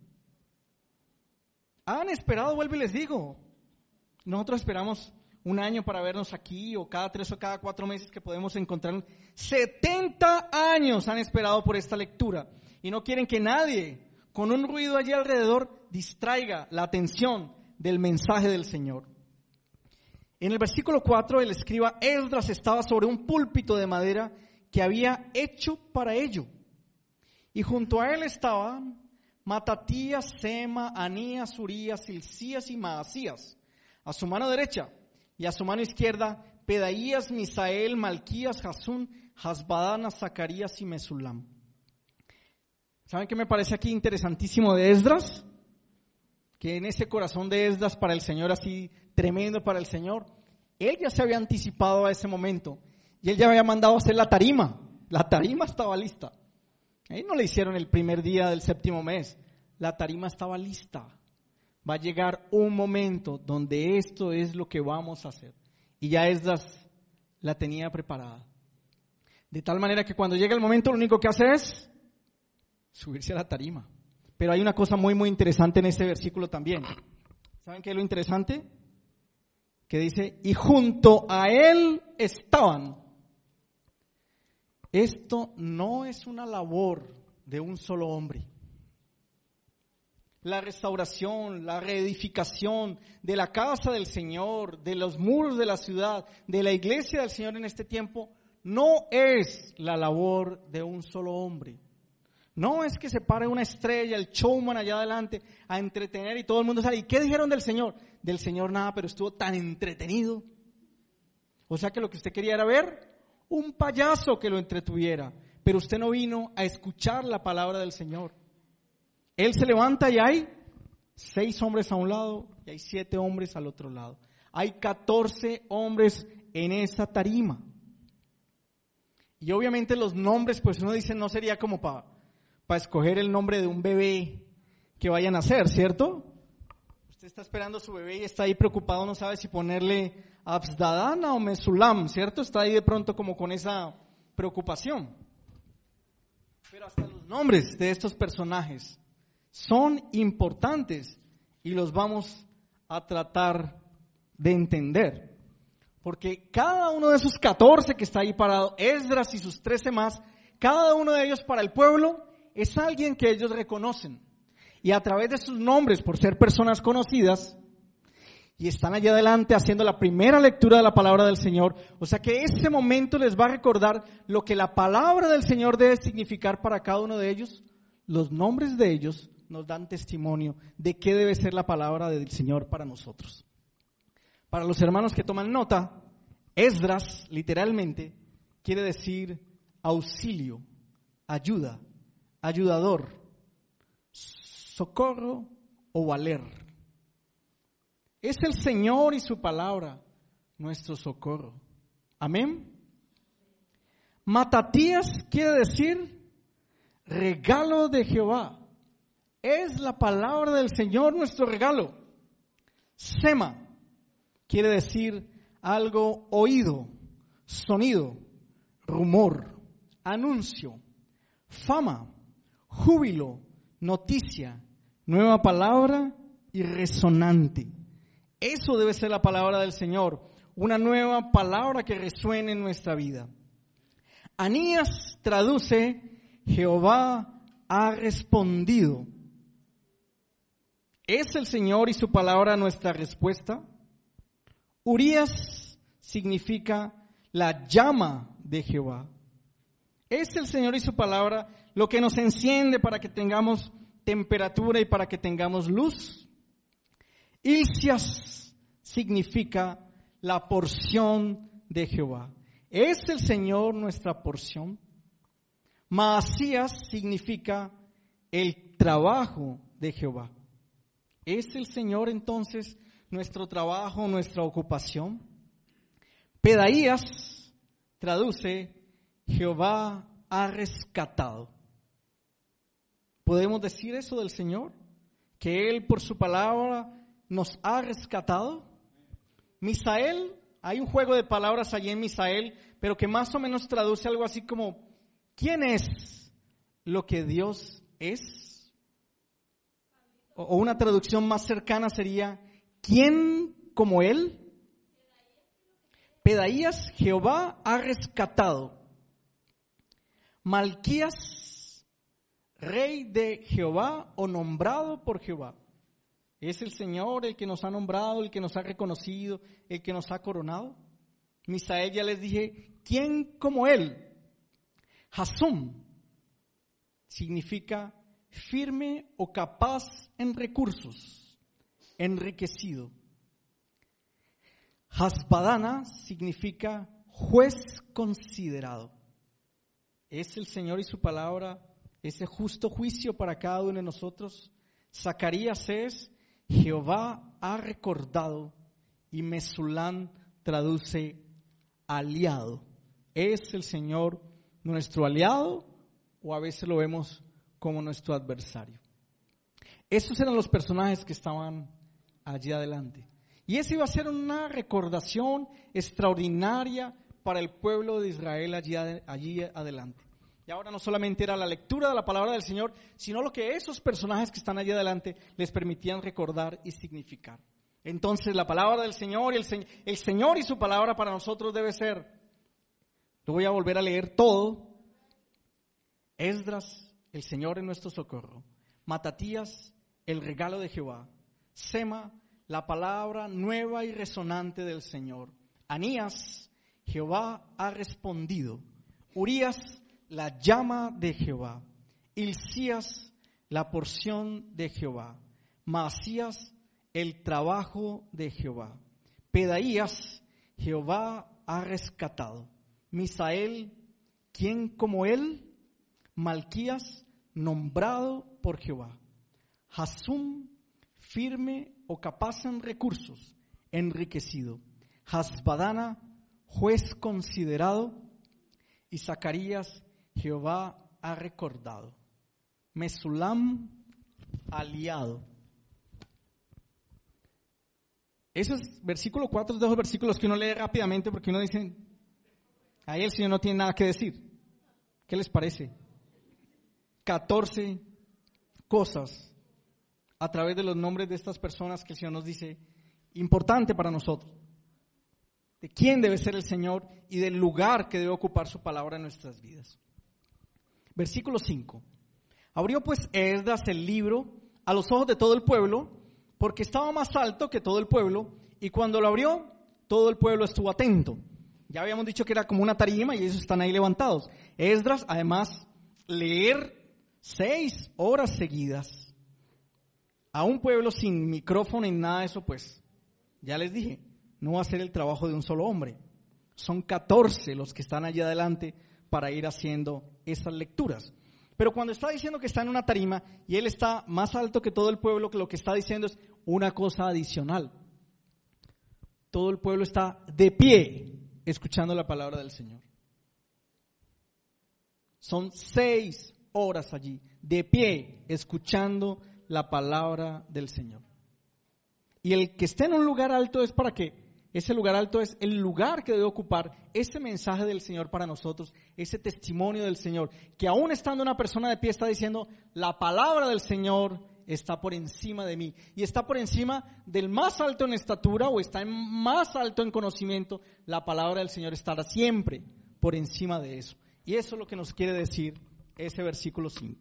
Han esperado, vuelvo y les digo, nosotros esperamos un año para vernos aquí, o cada tres o cada cuatro meses que podemos encontrarnos. setenta años han esperado por esta lectura y no quieren que nadie con un ruido allí alrededor distraiga la atención del mensaje del Señor. En el versículo cuatro, el escriba Esdras estaba sobre un púlpito de madera que había hecho para ello. Y junto a él estaban Matatías, Sema, Anías, Urías, Hilcías y Maasías, a su mano derecha, y a su mano izquierda, Pedaías, Misael, Malquías, Jasún, Hasbadana, Zacarías y Mesulam. ¿Saben qué me parece aquí interesantísimo de Esdras? Que en ese corazón de Esdras para el Señor, así tremendo para el Señor, él ya se había anticipado a ese momento y él ya había mandado a hacer la tarima. La tarima estaba lista. Ahí no le hicieron el primer día del séptimo mes. La tarima estaba lista. Va a llegar un momento donde esto es lo que vamos a hacer. Y ya Esdras la tenía preparada. De tal manera que cuando llega el momento, lo único que hace es subirse a la tarima. Pero hay una cosa muy, muy interesante en este versículo también. ¿Saben qué es lo interesante? Que dice, y junto a él estaban. Esto no es una labor de un solo hombre. La restauración, la reedificación de la casa del Señor, de los muros de la ciudad, de la iglesia del Señor en este tiempo, no es la labor de un solo hombre. No es que se pare una estrella, el showman allá adelante a entretener y todo el mundo sale. ¿Y qué dijeron del Señor? Del Señor nada, pero estuvo tan entretenido. O sea que lo que usted quería era ver un payaso que lo entretuviera, pero usted no vino a escuchar la palabra del Señor. Él se levanta y hay seis hombres a un lado y hay siete hombres al otro lado. Hay catorce hombres en esa tarima. Y obviamente los nombres, pues uno dice, no sería como para pa escoger el nombre de un bebé que vayan a nacer, ¿cierto? Usted está esperando a su bebé y está ahí preocupado, no sabe si ponerle Absdadana o Mesulam, ¿cierto? Está ahí de pronto como con esa preocupación. Pero hasta los nombres de estos personajes son importantes y los vamos a tratar de entender. Porque cada uno de esos catorce que está ahí parado, Esdras y sus trece más, cada uno de ellos para el pueblo es alguien que ellos reconocen. Y a través de sus nombres, por ser personas conocidas, y están allá adelante haciendo la primera lectura de la palabra del Señor, o sea que ese momento les va a recordar lo que la palabra del Señor debe significar para cada uno de ellos. Los nombres de ellos nos dan testimonio de qué debe ser la palabra del Señor para nosotros. Para los hermanos que toman nota, Esdras, literalmente, quiere decir auxilio, ayuda, ayudador, socorro o valer. Es el Señor y su palabra nuestro socorro. Amén. Matatías quiere decir regalo de Jehová. Es la palabra del Señor nuestro regalo. Sema quiere decir algo oído, sonido, rumor, anuncio, fama, júbilo, noticia, nueva palabra y resonante. Eso debe ser la palabra del Señor, una nueva palabra que resuene en nuestra vida. Anías traduce, Jehová ha respondido. ¿Es el Señor y su palabra nuestra respuesta? Urías significa la llama de Jehová. ¿Es el Señor y su palabra lo que nos enciende para que tengamos temperatura y para que tengamos luz? Hilcías significa la porción de Jehová. ¿Es el Señor nuestra porción? Maasías significa el trabajo de Jehová. ¿Es el Señor entonces nuestro trabajo, nuestra ocupación? Pedaías traduce, Jehová ha rescatado. ¿Podemos decir eso del Señor? ¿Que Él por su palabra nos ha rescatado? Misael, hay un juego de palabras allí en Misael, pero que más o menos traduce algo así como, ¿quién es lo que Dios es? O, o una traducción más cercana sería, ¿quién como Él? Pedaías, Jehová ha rescatado. Malquías, rey de Jehová o nombrado por Jehová. Es el Señor el que nos ha nombrado, el que nos ha reconocido, el que nos ha coronado. Misael, ya les dije, ¿quién como Él? Hasum significa firme o capaz en recursos, enriquecido. Hasbadana significa juez considerado. Es el Señor y su palabra, ese justo juicio para cada uno de nosotros. Zacarías es, Jehová ha recordado, y Mesulán traduce aliado. Es el Señor nuestro aliado, o a veces lo vemos como nuestro adversario. Esos eran los personajes que estaban allí adelante. Y esa iba a ser una recordación extraordinaria para el pueblo de Israel allí, allí adelante. Y ahora no solamente era la lectura de la palabra del Señor, sino lo que esos personajes que están allí adelante les permitían recordar y significar. Entonces la palabra del Señor y el, el Señor y su palabra para nosotros debe ser, lo voy a volver a leer todo, Esdras, el Señor es nuestro socorro, Matatías, el regalo de Jehová, Sema, la palabra nueva y resonante del Señor, Anías, Jehová ha respondido, Urías, la llama de Jehová, Hilcías, la porción de Jehová, Maasías, el trabajo de Jehová, Pedaías, Jehová ha rescatado, Misael, ¿quién como él? Malquías, nombrado por Jehová, Hasum, firme o capaz en recursos, enriquecido, Hasbadana, juez considerado, y Zacarías, Jehová ha recordado, Mesulam, aliado. Esos versículo cuatro de esos versículos que uno lee rápidamente porque uno dice, ahí el Señor no tiene nada que decir. ¿Qué les parece? catorce cosas a través de los nombres de estas personas que el Señor nos dice, importante para nosotros, de quién debe ser el Señor y del lugar que debe ocupar su palabra en nuestras vidas. Versículo cinco. Abrió pues Esdras el libro a los ojos de todo el pueblo, porque estaba más alto que todo el pueblo, y cuando lo abrió, todo el pueblo estuvo atento. Ya habíamos dicho que era como una tarima y ellos están ahí levantados. Esdras, además, leer seis horas seguidas a un pueblo sin micrófono ni nada de eso, pues, ya les dije, no va a ser el trabajo de un solo hombre. Son catorce los que están allí adelante para ir haciendo esas lecturas. Pero cuando está diciendo que está en una tarima y él está más alto que todo el pueblo, que lo que está diciendo es una cosa adicional. Todo el pueblo está de pie escuchando la palabra del Señor. Son seis horas allí, de pie, escuchando la palabra del Señor. Y el que esté en un lugar alto es para que ese lugar alto es el lugar que debe ocupar ese mensaje del Señor para nosotros, ese testimonio del Señor, que aún estando una persona de pie está diciendo, la palabra del Señor está por encima de mí, y está por encima del más alto en estatura o está en más alto en conocimiento. La palabra del Señor estará siempre por encima de eso. Y eso es lo que nos quiere decir ese versículo cinco.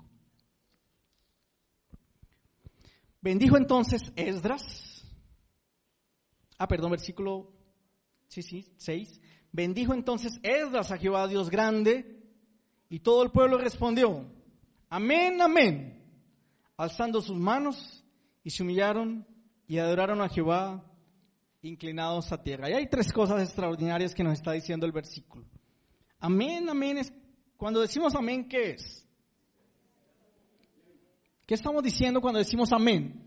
Bendijo entonces Esdras, ah, perdón, versículo, sí, sí, seis. Bendijo entonces Esdras a Jehová Dios grande, y todo el pueblo respondió, amén, amén, alzando sus manos, y se humillaron y adoraron a Jehová, inclinados a tierra. Y hay tres cosas extraordinarias que nos está diciendo el versículo. Amén, amén, es, cuando decimos amén, ¿qué es? ¿Qué estamos diciendo cuando decimos amén?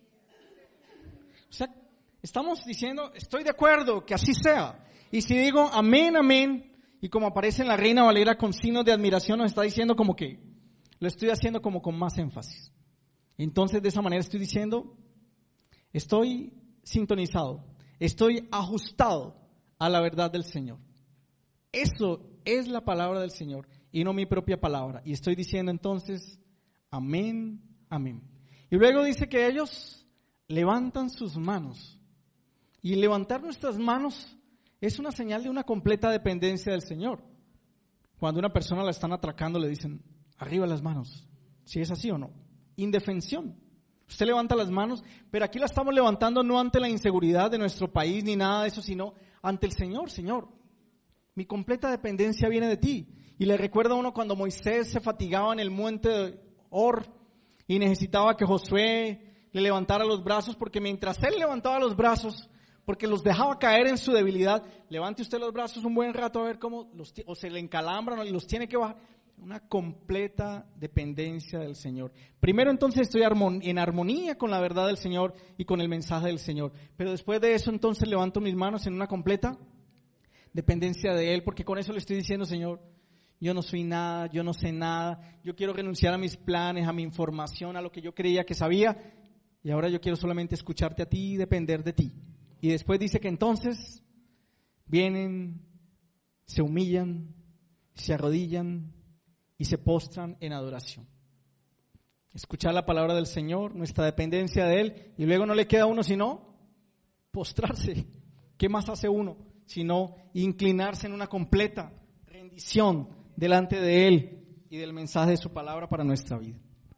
O sea, estamos diciendo, estoy de acuerdo, que así sea. Y si digo amén, amén, y como aparece en la Reina Valera con signos de admiración, nos está diciendo como que lo estoy haciendo como con más énfasis. Entonces, de esa manera estoy diciendo, estoy sintonizado, Estoy ajustado a la verdad del Señor. Eso es la palabra del Señor y no mi propia palabra. Y estoy diciendo entonces, amén, amén. Y luego dice que ellos levantan sus manos. Y levantar nuestras manos es una señal de una completa dependencia del Señor. Cuando una persona la están atracando le dicen, arriba las manos. ¿Si es así o no? Indefensión. Usted levanta las manos, pero aquí la estamos levantando no ante la inseguridad de nuestro país ni nada de eso, sino ante el Señor. Señor, mi completa dependencia viene de ti. Y le recuerda a uno cuando Moisés se fatigaba en el monte de Or y necesitaba que Josué le levantara los brazos, porque mientras él levantaba los brazos, porque los dejaba caer en su debilidad, levante usted los brazos un buen rato a ver cómo los, o se le encalambran y los tiene que bajar. Una completa dependencia del Señor. Primero entonces estoy en armonía con la verdad del Señor y con el mensaje del Señor. Pero después de eso entonces levanto mis manos en una completa dependencia de Él, porque con eso le estoy diciendo, Señor, yo no soy nada, yo no sé nada, yo quiero renunciar a mis planes, a mi información, a lo que yo creía que sabía, y ahora yo quiero solamente escucharte a ti y depender de ti. Y después dice que entonces vienen, se humillan, se arrodillan y se postran en adoración. Escuchar la palabra del Señor, nuestra dependencia de Él, y luego no le queda a uno sino postrarse. ¿Qué más hace uno? Sino inclinarse en una completa rendición delante de Él y del mensaje de su palabra para nuestra vida.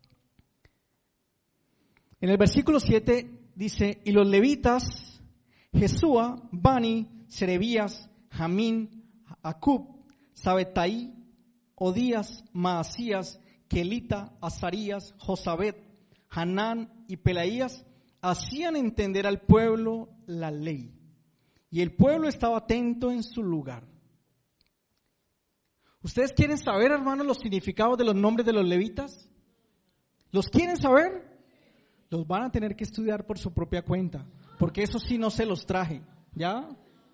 En el versículo siete dice, y los levitas, Jesúa, Bani, Serebías, Jamín, Acub, Sabetaí, Odías, Maasías, Kelita, Azarías, Josabet, Hanán y Pelaías hacían entender al pueblo la ley. Y el pueblo estaba atento en su lugar. ¿Ustedes quieren saber, hermanos, los significados de los nombres de los levitas? ¿Los quieren saber? Los van a tener que estudiar por su propia cuenta, porque eso sí no se los traje, ¿ya?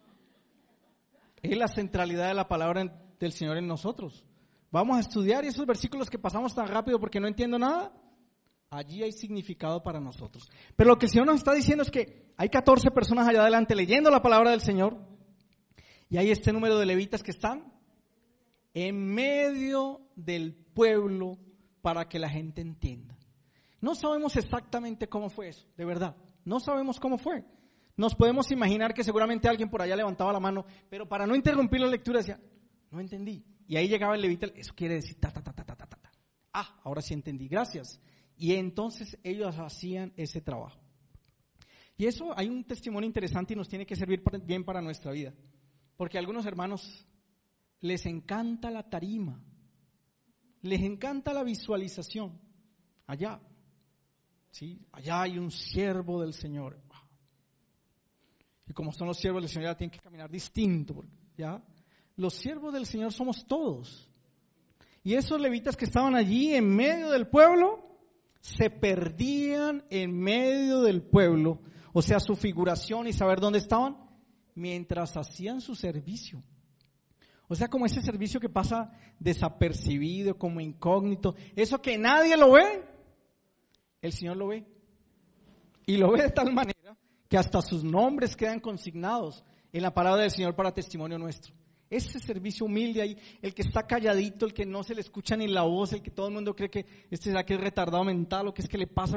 Es la centralidad de la palabra del Señor en nosotros. Vamos a estudiar, y esos versículos que pasamos tan rápido porque no entiendo nada, allí hay significado para nosotros. Pero lo que el Señor nos está diciendo es que hay catorce personas allá adelante leyendo la palabra del Señor, y hay este número de levitas que están en medio del pueblo para que la gente entienda. No sabemos exactamente cómo fue eso, de verdad, no sabemos cómo fue. Nos podemos imaginar que seguramente alguien por allá levantaba la mano, pero para no interrumpir la lectura decía, no entendí. Y ahí llegaba el levita, eso quiere decir ta, ta, ta, ta, ta, ta, ta. Ah, ahora sí entendí, gracias. Y entonces ellos hacían ese trabajo. Y eso hay un testimonio interesante y nos tiene que servir bien para nuestra vida. Porque a algunos hermanos les encanta la tarima, les encanta la visualización. Allá, ¿sí? Allá hay un siervo del Señor. Y como son los siervos del Señor, ya tienen que caminar distinto, ¿ya? Los siervos del Señor somos todos. Y esos levitas que estaban allí en medio del pueblo, se perdían en medio del pueblo. O sea, su figuración y saber dónde estaban, mientras hacían su servicio. O sea, como ese servicio que pasa desapercibido, como incógnito. Eso que nadie lo ve, el Señor lo ve. Y lo ve de tal manera que hasta sus nombres quedan consignados en la palabra del Señor para testimonio nuestro. Ese servicio humilde ahí, el que está calladito, el que no se le escucha ni la voz, el que todo el mundo cree que este será que es retardado mental o que es que le pasa.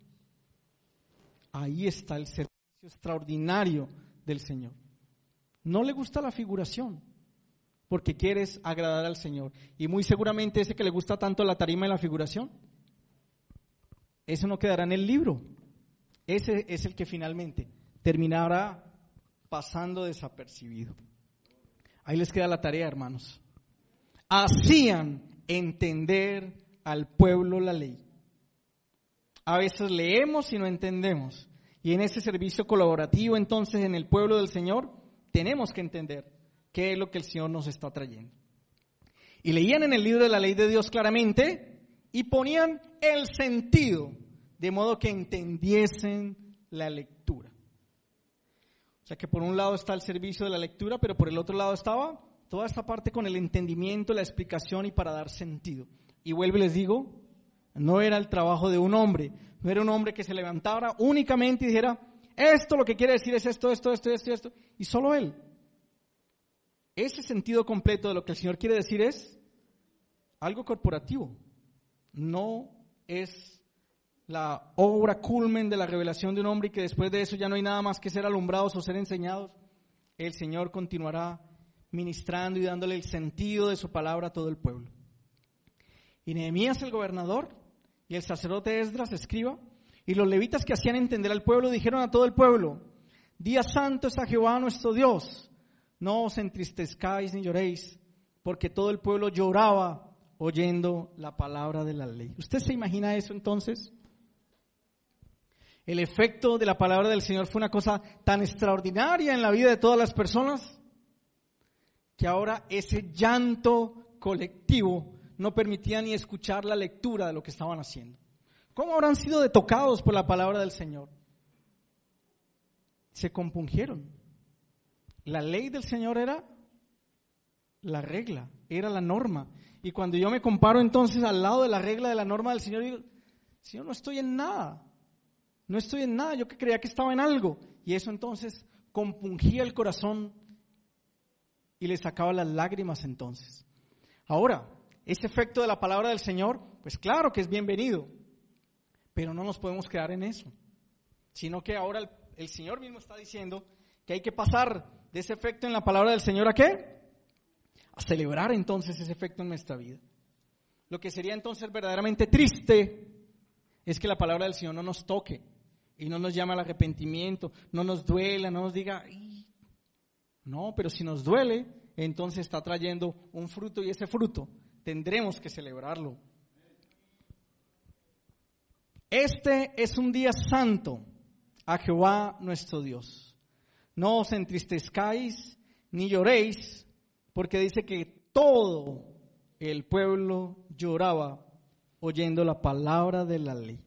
Ahí está el servicio extraordinario del Señor. No le gusta la figuración, porque quieres agradar al Señor. Y muy seguramente ese que le gusta tanto la tarima y la figuración, ese no quedará en el libro. Ese es el que finalmente terminará pasando desapercibido. Ahí les queda la tarea, hermanos. Hacían entender al pueblo la ley. A veces leemos y no entendemos. Y en ese servicio colaborativo, entonces, en el pueblo del Señor, tenemos que entender qué es lo que el Señor nos está trayendo. Y leían en el libro de la ley de Dios claramente y ponían el sentido, de modo que entendiesen la lectura. O sea que por un lado está el servicio de la lectura, pero por el otro lado estaba toda esta parte con el entendimiento, la explicación y para dar sentido. Y vuelvo y les digo, no era el trabajo de un hombre, no era un hombre que se levantara únicamente y dijera, esto lo que quiere decir es esto, esto, esto, esto, esto, y solo Él. Ese sentido completo de lo que el Señor quiere decir es algo corporativo. No es la obra culmen de la revelación de un hombre y que después de eso ya no hay nada más que ser alumbrados o ser enseñados. El Señor continuará ministrando y dándole el sentido de su palabra a todo el pueblo. Y Nehemías el gobernador y el sacerdote Esdras escriba y los levitas que hacían entender al pueblo dijeron a todo el pueblo: día santo es a Jehová nuestro Dios, no os entristezcáis ni lloréis, porque todo el pueblo lloraba oyendo la palabra de la ley. ¿Usted se imagina eso entonces? El efecto de la palabra del Señor fue una cosa tan extraordinaria en la vida de todas las personas que ahora ese llanto colectivo no permitía ni escuchar la lectura de lo que estaban haciendo. ¿Cómo habrán sido tocados por la palabra del Señor? Se compungieron. La ley del Señor era la regla, era la norma. Y cuando yo me comparo entonces al lado de la regla de la norma del Señor, digo: Señor, no estoy en nada. No estoy en nada, yo que creía que estaba en algo. Y eso entonces compungía el corazón y le sacaba las lágrimas entonces. Ahora, ese efecto de la palabra del Señor, pues claro que es bienvenido, pero no nos podemos quedar en eso, sino que ahora el, el Señor mismo está diciendo que hay que pasar de ese efecto en la palabra del Señor ¿a qué? A celebrar entonces ese efecto en nuestra vida. Lo que sería entonces verdaderamente triste es que la palabra del Señor no nos toque y no nos llame al arrepentimiento, no nos duela, no nos diga, ¡ay! No, pero si nos duele, entonces está trayendo un fruto y ese fruto tendremos que celebrarlo. Este es un día santo a Jehová nuestro Dios. No os entristezcáis ni lloréis, porque dice que todo el pueblo lloraba oyendo la palabra de la ley.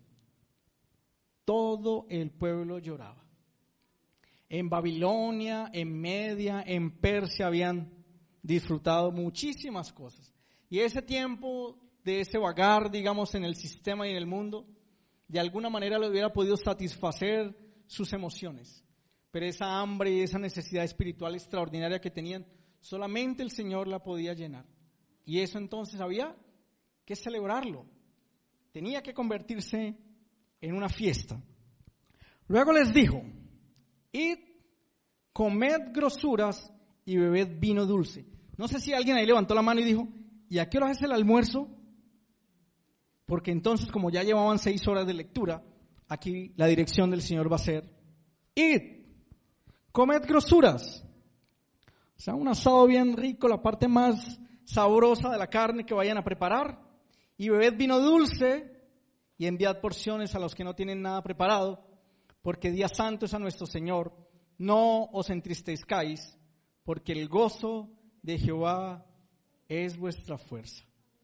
Todo el pueblo lloraba. En Babilonia, en Media, en Persia habían disfrutado muchísimas cosas. Y ese tiempo de ese vagar, digamos, en el sistema y en el mundo, de alguna manera le hubiera podido satisfacer sus emociones. Pero esa hambre y esa necesidad espiritual extraordinaria que tenían, solamente el Señor la podía llenar. Y eso entonces había que celebrarlo. Tenía que convertirse en una fiesta. Luego les dijo: id, comed grosuras y bebed vino dulce. No sé si alguien ahí levantó la mano y dijo: ¿y a qué hora es el almuerzo? Porque entonces, como ya llevaban seis horas de lectura, aquí la dirección del Señor va a ser: id, comed grosuras. O sea, un asado bien rico, la parte más sabrosa de la carne que vayan a preparar, y bebed vino dulce y enviad porciones a los que no tienen nada preparado, porque día santo es a nuestro Señor. No os entristezcáis, porque el gozo de Jehová es vuestra fuerza.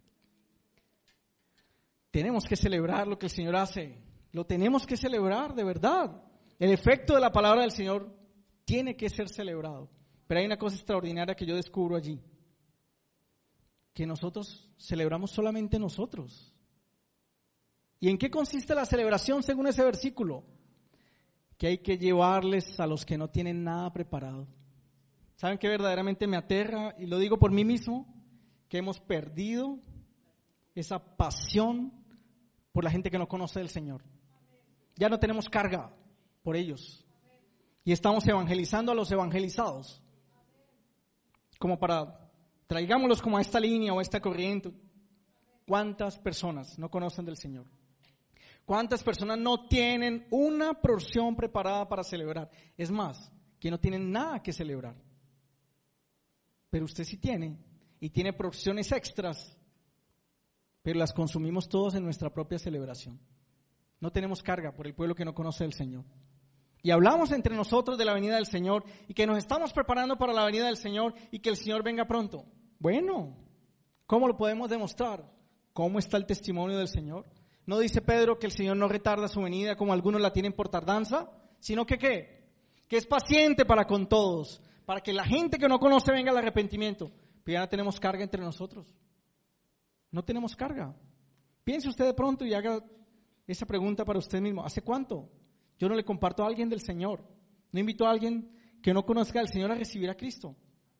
Tenemos que celebrar lo que el Señor hace. Lo tenemos que celebrar de verdad. El efecto de la palabra del Señor tiene que ser celebrado. Pero hay una cosa extraordinaria que yo descubro allí: que nosotros celebramos solamente nosotros. ¿Y en qué consiste la celebración según ese versículo? Que hay que llevarles a los que no tienen nada preparado. ¿Saben qué verdaderamente me aterra? Y lo digo por mí mismo, que hemos perdido esa pasión por la gente que no conoce del Señor. Ya no tenemos carga por ellos. Y estamos evangelizando a los evangelizados. Como para, traigámoslos como a esta línea o a esta corriente. ¿Cuántas personas no conocen del Señor? ¿Cuántas personas no tienen una porción preparada para celebrar? Es más, que no tienen nada que celebrar. Pero usted sí tiene, y tiene porciones extras, pero las consumimos todos en nuestra propia celebración. No tenemos carga por el pueblo que no conoce del Señor. Y hablamos entre nosotros de la venida del Señor y que nos estamos preparando para la venida del Señor y que el Señor venga pronto. Bueno, ¿cómo lo podemos demostrar? ¿Cómo está el testimonio del Señor? ¿No dice Pedro que el Señor no retarda su venida como algunos la tienen por tardanza? Sino que ¿qué? Que es paciente para con todos, para que la gente que no conoce venga al arrepentimiento. Pero ya no tenemos carga entre nosotros. No tenemos carga. Piense usted de pronto y haga esa pregunta para usted mismo. ¿Hace cuánto Yo no le comparto a alguien del Señor. No invito a alguien que no conozca al Señor a recibir a Cristo.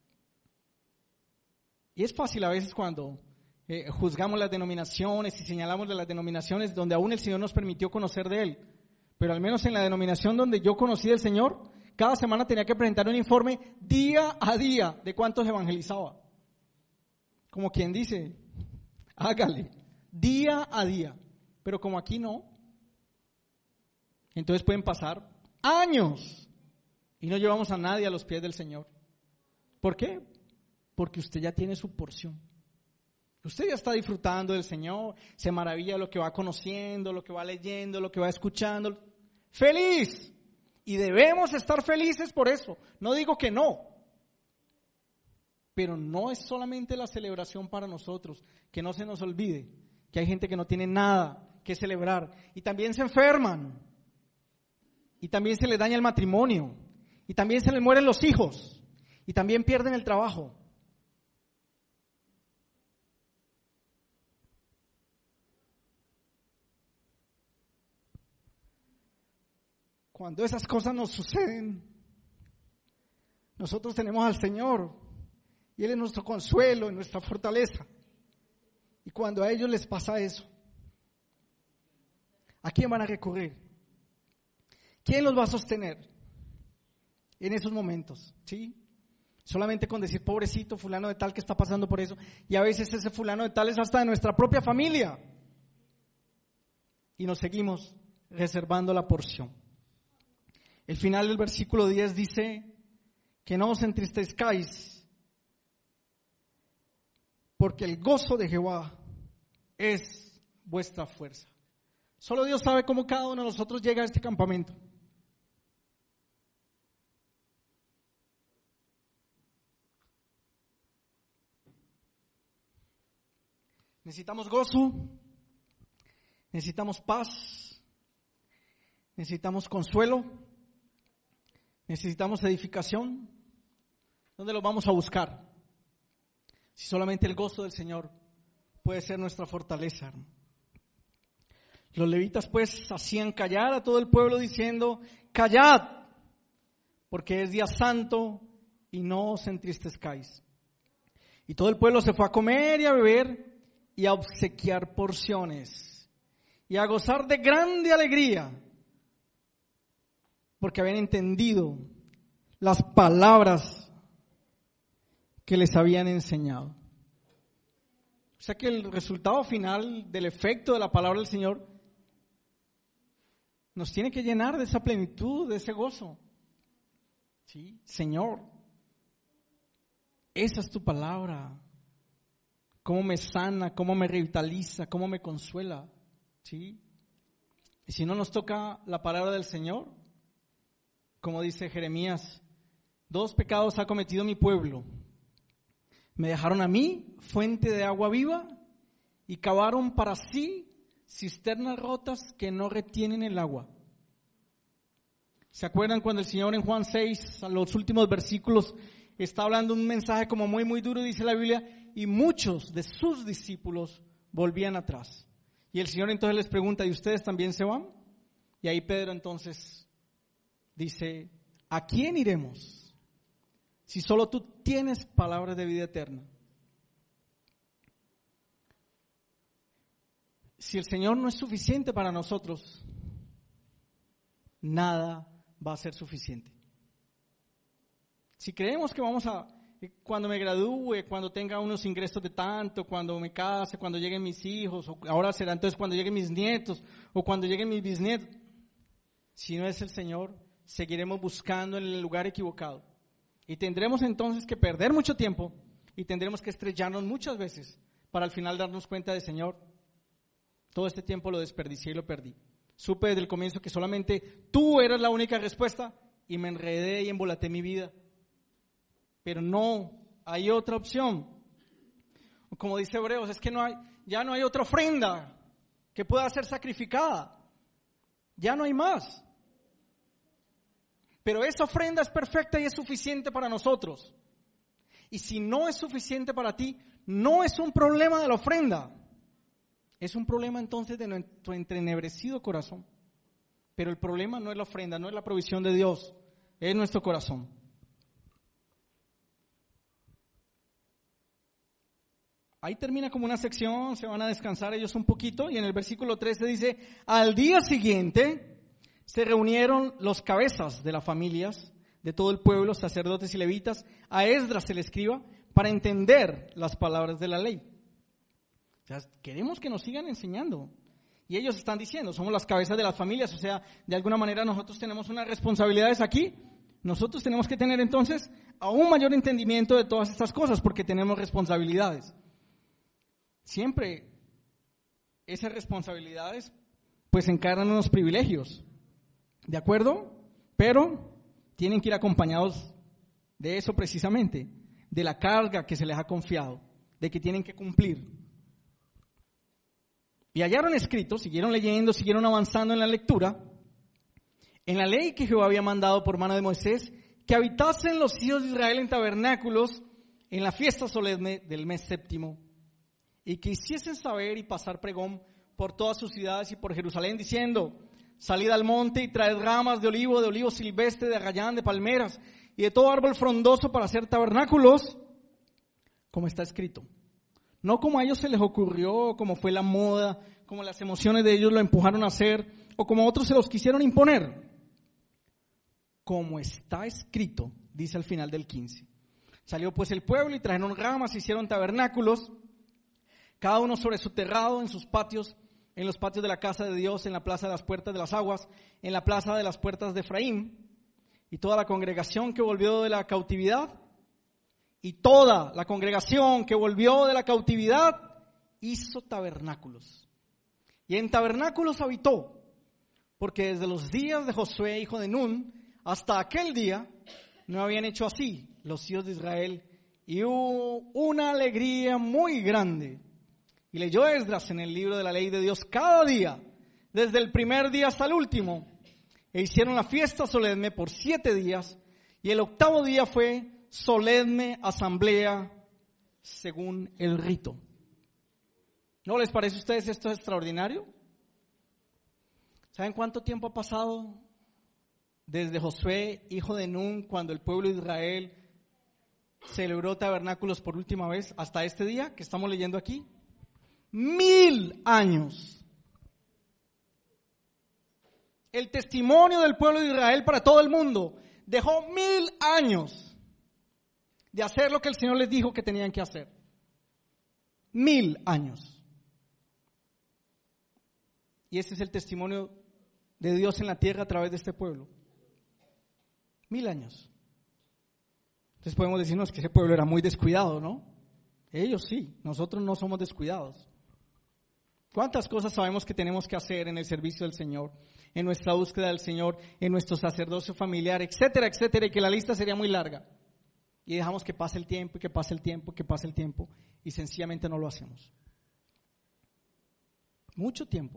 Y es fácil a veces cuando eh, juzgamos las denominaciones y señalamos de las denominaciones donde aún el Señor nos permitió conocer de Él. Pero al menos en la denominación donde yo conocí del Señor, cada semana tenía que presentar un informe día a día de cuántos evangelizaba. Como quien dice, hágale, día a día. Pero como aquí no, entonces pueden pasar años y no llevamos a nadie a los pies del Señor. ¿Por qué? Porque usted ya tiene su porción. Usted ya está disfrutando del Señor, se maravilla de lo que va conociendo, lo que va leyendo, lo que va escuchando. ¡Feliz! Y debemos estar felices por eso. No digo que no. Pero no es solamente la celebración para nosotros. Que no se nos olvide que hay gente que no tiene nada que celebrar. Y también se enferman. Y también se les daña el matrimonio. Y también se les mueren los hijos. Y también pierden el trabajo. Cuando esas cosas nos suceden, nosotros tenemos al Señor y Él es nuestro consuelo, es nuestra fortaleza. Y cuando a ellos les pasa eso, ¿a quién van a recurrir? ¿Quién los va a sostener en esos momentos? ¿Sí? Solamente con decir, pobrecito fulano de tal que está pasando por eso. Y a veces ese fulano de tal es hasta de nuestra propia familia. Y nos seguimos reservando la porción. El final del versículo diez dice que no os entristezcáis, porque el gozo de Jehová es vuestra fuerza. Solo Dios sabe cómo cada uno de nosotros llega a este campamento. Necesitamos gozo, necesitamos paz, necesitamos consuelo. Necesitamos edificación. ¿Dónde lo vamos a buscar? Si solamente el gozo del Señor puede ser nuestra fortaleza. Los levitas pues hacían callar a todo el pueblo diciendo, callad, porque es día santo y no os entristezcáis. Y todo el pueblo se fue a comer y a beber y a obsequiar porciones y a gozar de grande alegría, porque habían entendido las palabras que les habían enseñado. O sea que el resultado final del efecto de la palabra del Señor nos tiene que llenar de esa plenitud, de ese gozo. ¿Sí? Señor, esa es tu palabra. Cómo me sana, cómo me revitaliza, cómo me consuela. ¿Sí? Y si no nos toca la palabra del Señor, como dice Jeremías, dos pecados ha cometido mi pueblo. Me dejaron a mí fuente de agua viva y cavaron para sí cisternas rotas que no retienen el agua. ¿Se acuerdan cuando el Señor en Juan seis, a los últimos versículos, está hablando un mensaje como muy muy duro, dice la Biblia, y muchos de sus discípulos volvían atrás? Y el Señor entonces les pregunta, ¿y ustedes también se van? Y ahí Pedro entonces dice, ¿a quién iremos? Si solo tú tienes palabras de vida eterna. Si el Señor no es suficiente para nosotros, nada va a ser suficiente. Si creemos que vamos a, cuando me gradúe, cuando tenga unos ingresos de tanto, cuando me case, cuando lleguen mis hijos, o ahora será entonces cuando lleguen mis nietos, o cuando lleguen mis bisnietos, si no es el Señor, seguiremos buscando en el lugar equivocado. Y tendremos entonces que perder mucho tiempo y tendremos que estrellarnos muchas veces para al final darnos cuenta de, Señor, todo este tiempo lo desperdicié y lo perdí. Supe desde el comienzo que solamente tú eras la única respuesta y me enredé y embolaté mi vida. Pero no hay otra opción. Como dice Hebreos, es que no hay, ya no hay otra ofrenda que pueda ser sacrificada. Ya no hay más. Pero esa ofrenda es perfecta y es suficiente para nosotros. Y si no es suficiente para ti, no es un problema de la ofrenda. Es un problema entonces de nuestro entrenebrecido corazón. Pero el problema no es la ofrenda, no es la provisión de Dios, es nuestro corazón. Ahí termina como una sección, se van a descansar ellos un poquito, y en el versículo trece dice: al día siguiente se reunieron los cabezas de las familias de todo el pueblo, sacerdotes y levitas, a Esdras el escriba, para entender las palabras de la ley. O sea, queremos que nos sigan enseñando. Y ellos están diciendo, somos las cabezas de las familias, o sea, de alguna manera nosotros tenemos unas responsabilidades aquí. Nosotros tenemos que tener entonces aún mayor entendimiento de todas estas cosas, porque tenemos responsabilidades. Siempre esas responsabilidades pues encarnan unos privilegios, ¿de acuerdo? Pero tienen que ir acompañados de eso precisamente, de la carga que se les ha confiado, de que tienen que cumplir. Y hallaron escrito, siguieron leyendo, siguieron avanzando en la lectura, en la ley que Jehová había mandado por mano de Moisés, que habitasen los hijos de Israel en tabernáculos en la fiesta solemne del mes séptimo, y que hiciesen saber y pasar pregón por todas sus ciudades y por Jerusalén, diciendo: salid al monte y traed ramas de olivo, de olivo silvestre, de arrayán, de palmeras y de todo árbol frondoso para hacer tabernáculos, como está escrito. No como a ellos se les ocurrió, como fue la moda, como las emociones de ellos lo empujaron a hacer, o como otros se los quisieron imponer. Como está escrito, dice al final del quince. Salió pues el pueblo y trajeron ramas, hicieron tabernáculos, cada uno sobre su terrado, en sus patios, en los patios de la casa de Dios, en la plaza de las puertas de las aguas, en la plaza de las puertas de Efraín, y toda la congregación que volvió de la cautividad, y toda la congregación que volvió de la cautividad, hizo tabernáculos. Y en tabernáculos habitó, porque desde los días de Josué, hijo de Nun, hasta aquel día, no habían hecho así los hijos de Israel, y hubo una alegría muy grande. Y leyó Esdras en el libro de la ley de Dios cada día, desde el primer día hasta el último. E hicieron la fiesta solemne por siete días, y el octavo día fue solemne asamblea según el rito. ¿No les parece a ustedes esto extraordinario? ¿Saben cuánto tiempo ha pasado desde Josué, hijo de Nun, cuando el pueblo de Israel celebró tabernáculos por última vez, hasta este día que estamos leyendo aquí? Mil años. El testimonio del pueblo de Israel para todo el mundo dejó mil años de hacer lo que el Señor les dijo que tenían que hacer. Mil años. Y este es el testimonio de Dios en la tierra a través de este pueblo. Mil años. Entonces podemos decirnos que ese pueblo era muy descuidado, ¿no? Ellos sí, nosotros no somos descuidados. ¿Cuántas cosas sabemos que tenemos que hacer en el servicio del Señor, en nuestra búsqueda del Señor, en nuestro sacerdocio familiar, etcétera, etcétera, y que la lista sería muy larga? Y dejamos que pase el tiempo, y que pase el tiempo, y que pase el tiempo, y sencillamente no lo hacemos. Mucho tiempo.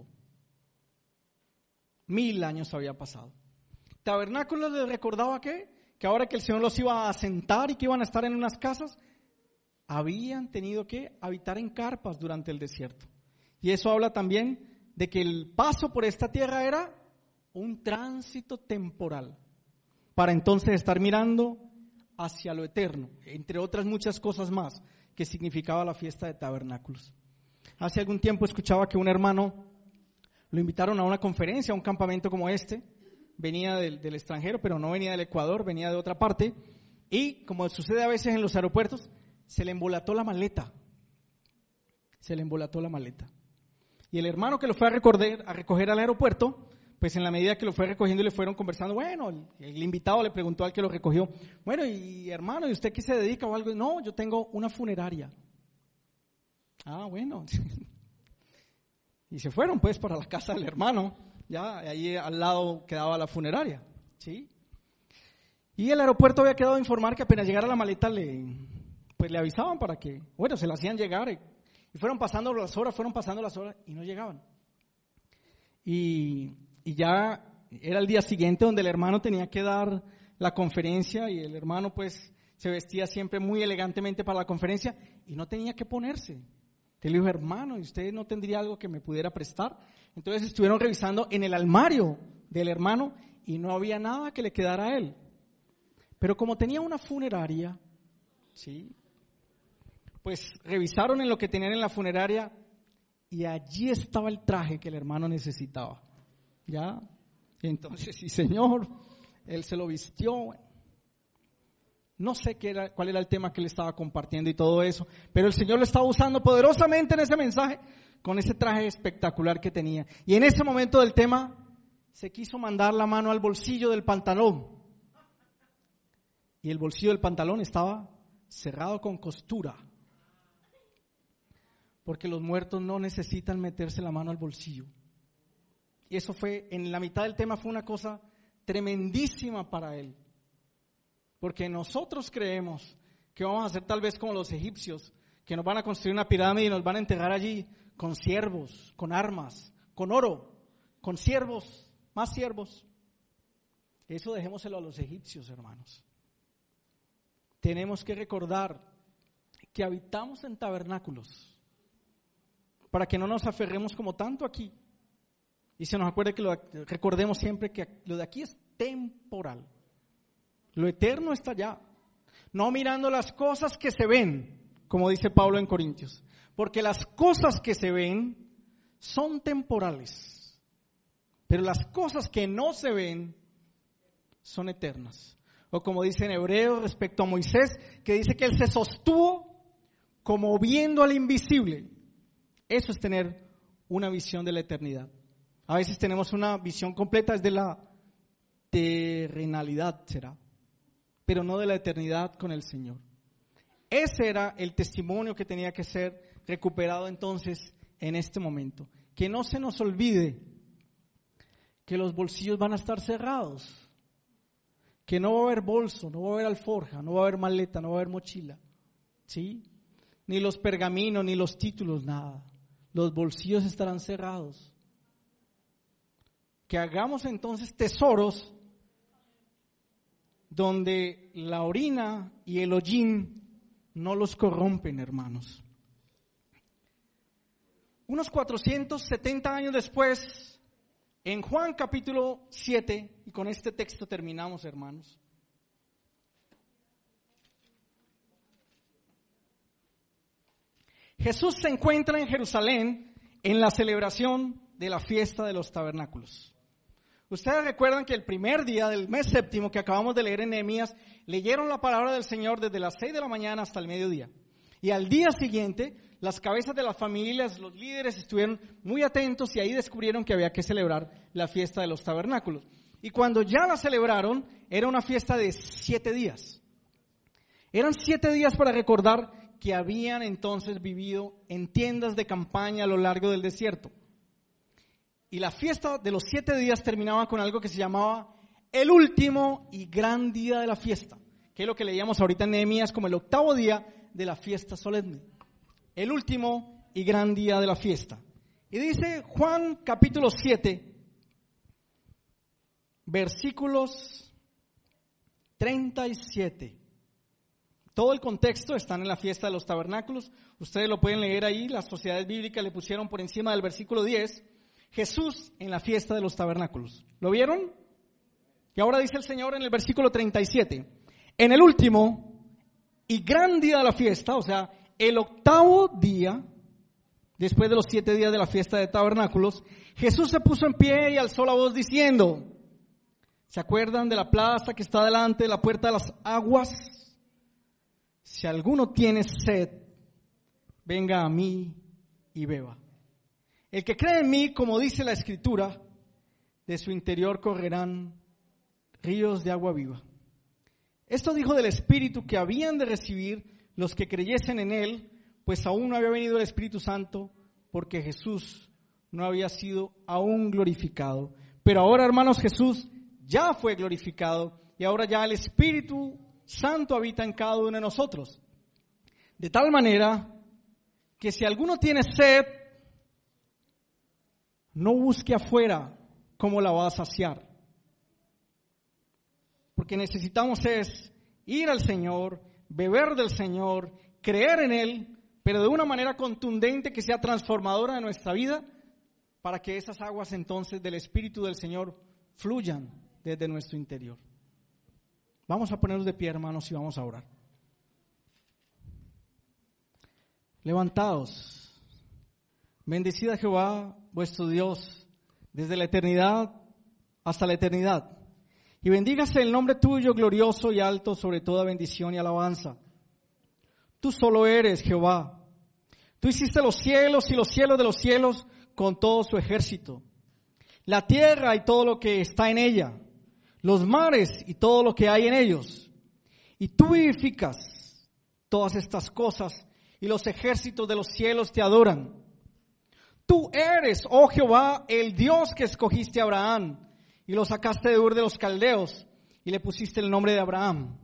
Mil años había pasado. Tabernáculos les recordaba que, que ahora que el Señor los iba a asentar y que iban a estar en unas casas, habían tenido que habitar en carpas durante el desierto. Y eso habla también de que el paso por esta tierra era un tránsito temporal, para entonces estar mirando hacia lo eterno, entre otras muchas cosas más que significaba la fiesta de tabernáculos. Hace algún tiempo escuchaba que un hermano lo invitaron a una conferencia, a un campamento como este. Venía del, del extranjero, pero no venía del Ecuador, venía de otra parte, y como sucede a veces en los aeropuertos, se le embolató la maleta, se le embolató la maleta. Y el hermano que lo fue a recoger, a recoger al aeropuerto, pues en la medida que lo fue recogiendo le fueron conversando, bueno, el, el invitado le preguntó al que lo recogió, bueno, y hermano, ¿y usted qué se dedica o algo? No, yo tengo una funeraria. Ah, bueno. Y se fueron pues para la casa del hermano, ya ahí al lado quedaba la funeraria, ¿sí? Y el aeropuerto había quedado a informar que apenas llegara la maleta le, pues le avisaban para que, bueno, se la hacían llegar. Y, y fueron pasando las horas, fueron pasando las horas y no llegaban. Y, y ya era el día siguiente donde el hermano tenía que dar la conferencia, y el hermano pues se vestía siempre muy elegantemente para la conferencia y no tenía que ponerse. Te le dijo, hermano, ¿y usted no tendría algo que me pudiera prestar? Entonces estuvieron revisando en el armario del hermano y no había nada que le quedara a él. Pero como tenía una funeraria, ¿sí?, pues revisaron en lo que tenían en la funeraria y allí estaba el traje que el hermano necesitaba. ¿Ya? Y entonces, sí, señor, él se lo vistió. No sé qué era, cuál era el tema que él estaba compartiendo y todo eso, pero el Señor lo estaba usando poderosamente en ese mensaje con ese traje espectacular que tenía. Y en ese momento del tema se quiso mandar la mano al bolsillo del pantalón. Y el bolsillo del pantalón estaba cerrado con costura. Porque los muertos no necesitan meterse la mano al bolsillo. Y eso fue, en la mitad del tema fue una cosa tremendísima para él. Porque nosotros creemos que vamos a ser tal vez como los egipcios, que nos van a construir una pirámide y nos van a enterrar allí con siervos, con armas, con oro, con siervos, más siervos. Eso dejémoselo a los egipcios, hermanos. Tenemos que recordar que habitamos en tabernáculos para que no nos aferremos como tanto aquí. Y se nos acuerde que lo, recordemos siempre que lo de aquí es temporal. Lo eterno está allá. No mirando las cosas que se ven, como dice Pablo en Corintios. Porque las cosas que se ven son temporales. Pero las cosas que no se ven son eternas. O como dice en Hebreos respecto a Moisés, que dice que él se sostuvo como viendo al invisible. Eso es tener una visión de la eternidad. A veces tenemos una visión completa desde la terrenalidad, será, pero no de la eternidad con el Señor. Ese era el testimonio que tenía que ser recuperado entonces en este momento. Que no se nos olvide que los bolsillos van a estar cerrados, que no va a haber bolso, no va a haber alforja, no va a haber maleta, no va a haber mochila, ¿sí? Ni los pergaminos, ni los títulos, nada. Los bolsillos estarán cerrados. Que hagamos entonces tesoros donde la orina y el hollín no los corrompen, hermanos. Unos cuatrocientos setenta años después, en Juan capítulo siete, y con este texto terminamos, hermanos. Jesús se encuentra en Jerusalén en la celebración de la fiesta de los tabernáculos. Ustedes recuerdan que el primer día del mes séptimo que acabamos de leer en Nehemías, leyeron la palabra del Señor desde las seis de la mañana hasta el mediodía. Y al día siguiente, las cabezas de las familias, los líderes estuvieron muy atentos y ahí descubrieron que había que celebrar la fiesta de los tabernáculos. Y cuando ya la celebraron, era una fiesta de siete días. Eran siete días para recordar que habían entonces vivido en tiendas de campaña a lo largo del desierto. Y la fiesta de los siete días terminaba con algo que se llamaba el último y gran día de la fiesta, que es lo que leíamos ahorita en Nehemías como el octavo día de la fiesta solemne. El último y gran día de la fiesta. Y dice Juan capítulo siete, versículos treinta y siete. Todo el contexto está en la fiesta de los tabernáculos. Ustedes lo pueden leer ahí. Las sociedades bíblicas le pusieron por encima del versículo diez. Jesús en la fiesta de los tabernáculos. ¿Lo vieron? Y ahora dice el Señor en el versículo treinta y siete. En el último y gran día de la fiesta, o sea, el octavo día, después de los siete días de la fiesta de tabernáculos, Jesús se puso en pie y alzó la voz diciendo, ¿se acuerdan de la plaza que está delante de la puerta de las aguas? Si alguno tiene sed, venga a mí y beba. El que cree en mí, como dice la Escritura, de su interior correrán ríos de agua viva. Esto dijo del Espíritu que habían de recibir los que creyesen en Él, pues aún no había venido el Espíritu Santo, porque Jesús no había sido aún glorificado. Pero ahora, hermanos, Jesús ya fue glorificado y ahora ya el Espíritu Santo habita en cada uno de nosotros. De tal manera que si alguno tiene sed, no busque afuera cómo la va a saciar. Porque necesitamos es ir al Señor, beber del Señor, creer en Él, pero de una manera contundente que sea transformadora de nuestra vida, para que esas aguas entonces del Espíritu del Señor fluyan desde nuestro interior. Vamos a ponernos de pie, hermanos, y vamos a orar. Levantaos, bendecid a Jehová vuestro Dios desde la eternidad hasta la eternidad, y bendígase el nombre tuyo glorioso y alto sobre toda bendición y alabanza. Tú solo eres Jehová. Tú hiciste los cielos y los cielos de los cielos con todo su ejército, la tierra y todo lo que está en ella, los mares y todo lo que hay en ellos. Y tú vivificas todas estas cosas y los ejércitos de los cielos te adoran. Tú eres, oh Jehová, el Dios que escogiste a Abraham y lo sacaste de Ur de los Caldeos y le pusiste el nombre de Abraham.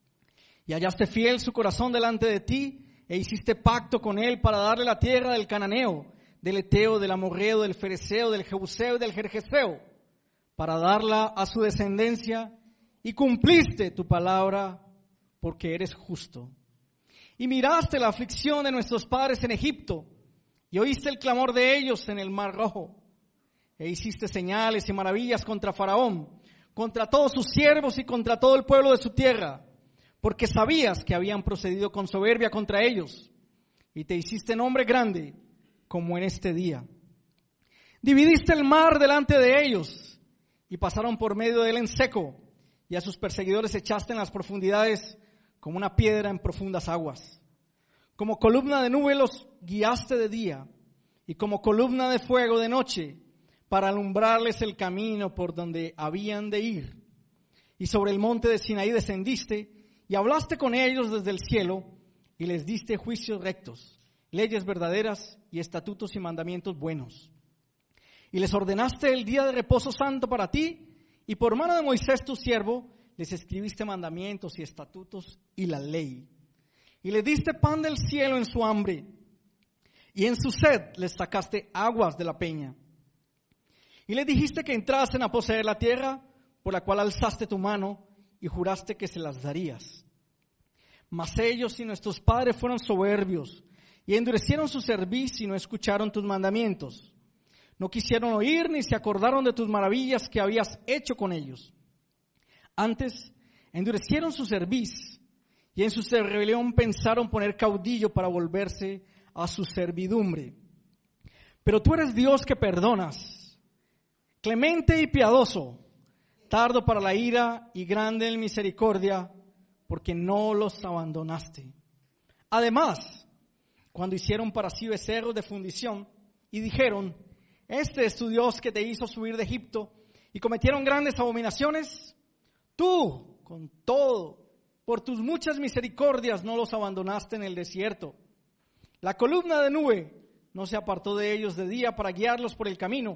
Y hallaste fiel su corazón delante de ti e hiciste pacto con él para darle la tierra del Cananeo, del Eteo, del Amorreo, del Fereceo, del Jebuseo y del Gergeseo, para darla a su descendencia, y cumpliste tu palabra porque eres justo. Y miraste la aflicción de nuestros padres en Egipto, y oíste el clamor de ellos en el Mar Rojo, e hiciste señales y maravillas contra Faraón, contra todos sus siervos y contra todo el pueblo de su tierra, porque sabías que habían procedido con soberbia contra ellos, y te hiciste nombre grande como en este día. Dividiste el mar delante de ellos, y pasaron por medio de él en seco, y a sus perseguidores echaste en las profundidades como una piedra en profundas aguas. Como columna de nube los guiaste de día, y como columna de fuego de noche, para alumbrarles el camino por donde habían de ir. Y sobre el monte de Sinaí descendiste, y hablaste con ellos desde el cielo, y les diste juicios rectos, leyes verdaderas y estatutos y mandamientos buenos. Y les ordenaste el día de reposo santo para ti, y por mano de Moisés tu siervo, les escribiste mandamientos y estatutos y la ley. Y les diste pan del cielo en su hambre, y en su sed les sacaste aguas de la peña. Y les dijiste que entrasen a poseer la tierra, por la cual alzaste tu mano, y juraste que se las darías. Mas ellos y nuestros padres fueron soberbios, y endurecieron su cerviz y no escucharon tus mandamientos. No quisieron oír ni se acordaron de tus maravillas que habías hecho con ellos. Antes, endurecieron su cerviz, y en su rebelión pensaron poner caudillo para volverse a su servidumbre. Pero tú eres Dios que perdonas, clemente y piadoso, tardo para la ira y grande en misericordia, porque no los abandonaste. Además, cuando hicieron para sí becerros de fundición y dijeron, este es tu Dios que te hizo subir de Egipto, y cometieron grandes abominaciones, tú, con todo, por tus muchas misericordias no los abandonaste en el desierto. La columna de nube no se apartó de ellos de día para guiarlos por el camino,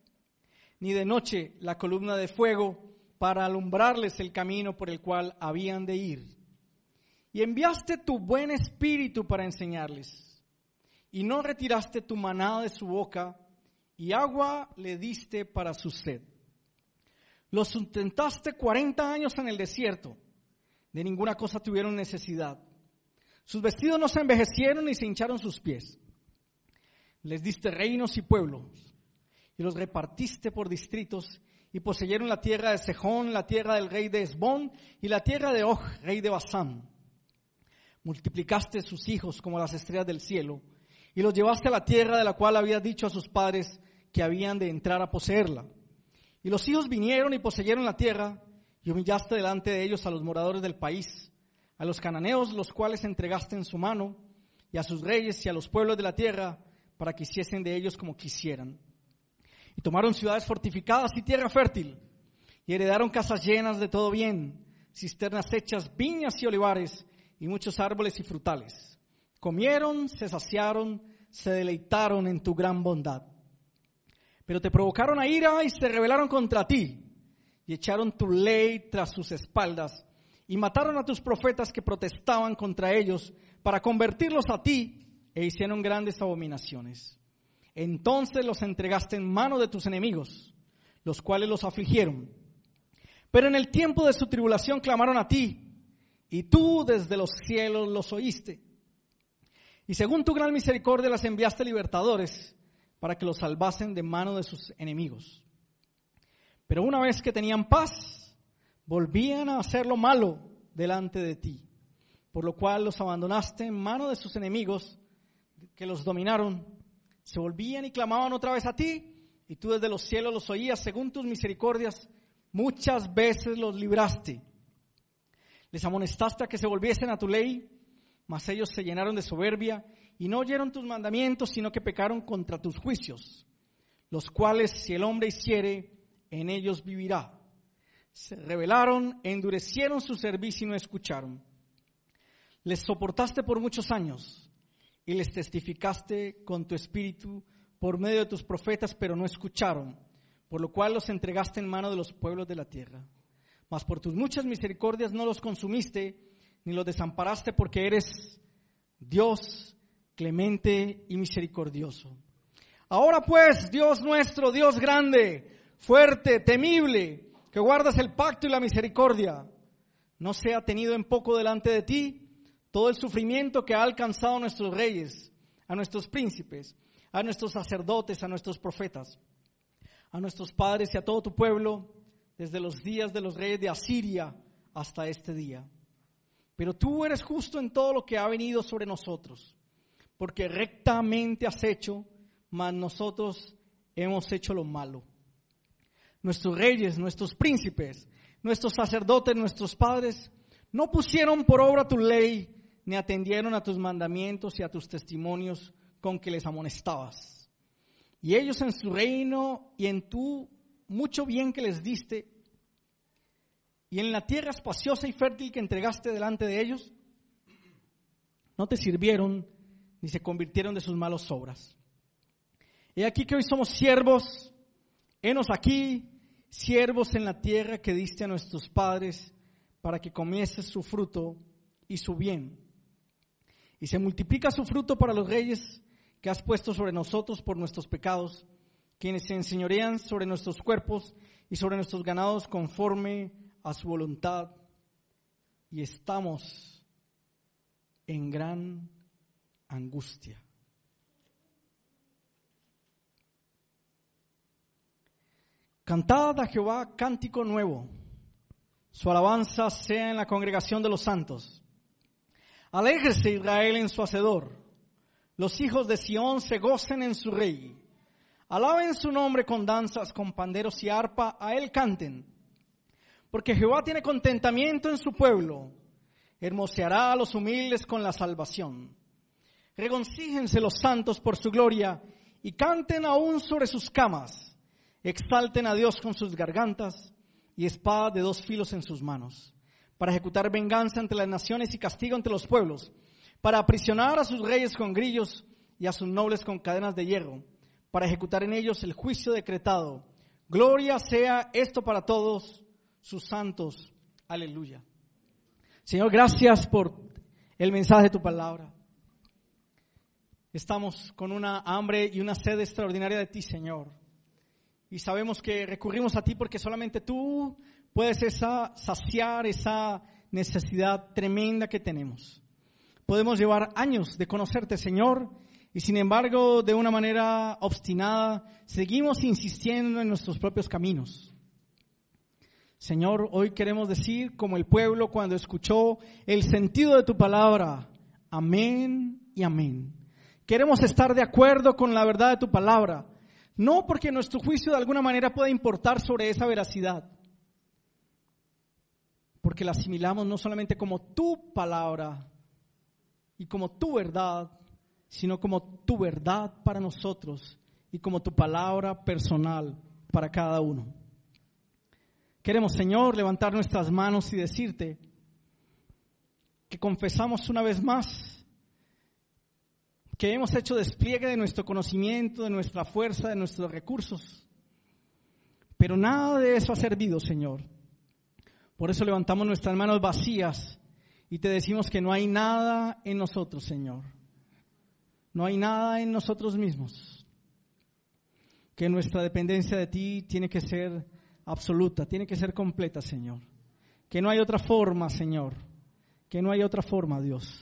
ni de noche la columna de fuego para alumbrarles el camino por el cual habían de ir. Y enviaste tu buen espíritu para enseñarles, y no retiraste tu maná de su boca, y agua le diste para su sed. Los sustentaste cuarenta años en el desierto, de ninguna cosa tuvieron necesidad. Sus vestidos no se envejecieron ni se hincharon sus pies. Les diste reinos y pueblos, y los repartiste por distritos, y poseyeron la tierra de Sejón, la tierra del rey de Esbón, y la tierra de Og, rey de Basán. Multiplicaste sus hijos como las estrellas del cielo, y los llevaste a la tierra de la cual habías dicho a sus padres que habían de entrar a poseerla. Y los hijos vinieron y poseyeron la tierra, y humillaste delante de ellos a los moradores del país, a los cananeos, los cuales entregaste en su mano, y a sus reyes y a los pueblos de la tierra, para que hiciesen de ellos como quisieran. Y tomaron ciudades fortificadas y tierra fértil, y heredaron casas llenas de todo bien, cisternas hechas, viñas y olivares, y muchos árboles y frutales. Comieron, se saciaron, se deleitaron en tu gran bondad. Pero te provocaron a ira y se rebelaron contra ti, y echaron tu ley tras sus espaldas, y mataron a tus profetas que protestaban contra ellos, para convertirlos a ti, e hicieron grandes abominaciones. Entonces los entregaste en mano de tus enemigos, los cuales los afligieron. Pero en el tiempo de su tribulación clamaron a ti, y tú desde los cielos los oíste. Y según tu gran misericordia las enviaste libertadores, para que los salvasen de mano de sus enemigos. Pero una vez que tenían paz, volvían a hacer lo malo delante de ti, por lo cual los abandonaste en mano de sus enemigos que los dominaron. Se volvían y clamaban otra vez a ti, y tú desde los cielos los oías según tus misericordias. Muchas veces los libraste. Les amonestaste a que se volviesen a tu ley, mas ellos se llenaron de soberbia y no oyeron tus mandamientos, sino que pecaron contra tus juicios, los cuales si el hombre hiciere, en ellos vivirá. Se rebelaron, endurecieron su cerviz y no escucharon. Les soportaste por muchos años y les testificaste con tu espíritu por medio de tus profetas, pero no escucharon, por lo cual los entregaste en mano de los pueblos de la tierra. Mas por tus muchas misericordias no los consumiste, ni los desamparaste, porque eres Dios clemente y misericordioso. Ahora pues, Dios nuestro, Dios grande, fuerte, temible, que guardas el pacto y la misericordia, no sea tenido en poco delante de ti todo el sufrimiento que ha alcanzado a nuestros reyes, a nuestros príncipes, a nuestros sacerdotes, a nuestros profetas, a nuestros padres y a todo tu pueblo, desde los días de los reyes de Asiria hasta este día. Pero tú eres justo en todo lo que ha venido sobre nosotros, porque rectamente has hecho, mas nosotros hemos hecho lo malo. Nuestros reyes, nuestros príncipes, nuestros sacerdotes, nuestros padres, no pusieron por obra tu ley, ni atendieron a tus mandamientos y a tus testimonios con que les amonestabas. Y ellos en su reino y en tu mucho bien que les diste, y en la tierra espaciosa y fértil que entregaste delante de ellos, no te sirvieron ni se convirtieron de sus malas obras. He aquí que hoy somos siervos, henos aquí, siervos en la tierra que diste a nuestros padres, para que comieses su fruto y su bien. Y se multiplica su fruto para los reyes que has puesto sobre nosotros por nuestros pecados, quienes se enseñorean sobre nuestros cuerpos y sobre nuestros ganados conforme a su voluntad. Y estamos en gran angustia. Cantad a Jehová cántico nuevo, su alabanza sea en la congregación de los santos. Alégrese Israel en su hacedor, los hijos de Sión se gocen en su rey. Alaben su nombre con danzas, con panderos y arpa, a él canten. Porque Jehová tiene contentamiento en su pueblo, hermoseará a los humildes con la salvación. Regocíjense los santos por su gloria y canten aún sobre sus camas. Exalten a Dios con sus gargantas y espada de dos filos en sus manos, para ejecutar venganza entre las naciones y castigo entre los pueblos, para aprisionar a sus reyes con grillos y a sus nobles con cadenas de hierro, para ejecutar en ellos el juicio decretado. Gloria sea esto para todos sus santos. Aleluya. Señor, gracias por el mensaje de tu palabra. Estamos con una hambre y una sed extraordinaria de ti, Señor. Y sabemos que recurrimos a ti porque solamente tú puedes esa, saciar esa necesidad tremenda que tenemos. Podemos llevar años de conocerte, Señor, y sin embargo, de una manera obstinada, seguimos insistiendo en nuestros propios caminos. Señor, hoy queremos decir, como el pueblo cuando escuchó el sentido de tu palabra, amén y amén. Queremos estar de acuerdo con la verdad de tu palabra, no porque nuestro juicio de alguna manera pueda importar sobre esa veracidad, porque la asimilamos no solamente como tu palabra y como tu verdad, sino como tu verdad para nosotros y como tu palabra personal para cada uno. Queremos, Señor, levantar nuestras manos y decirte que confesamos una vez más que hemos hecho despliegue de nuestro conocimiento, de nuestra fuerza, de nuestros recursos, pero nada de eso ha servido, Señor. Por eso levantamos nuestras manos vacías y te decimos que no hay nada en nosotros, Señor. No hay nada en nosotros mismos. Que nuestra dependencia de ti tiene que ser absoluta, tiene que ser completa, Señor. Que no hay otra forma, Señor. Que no hay otra forma, Dios.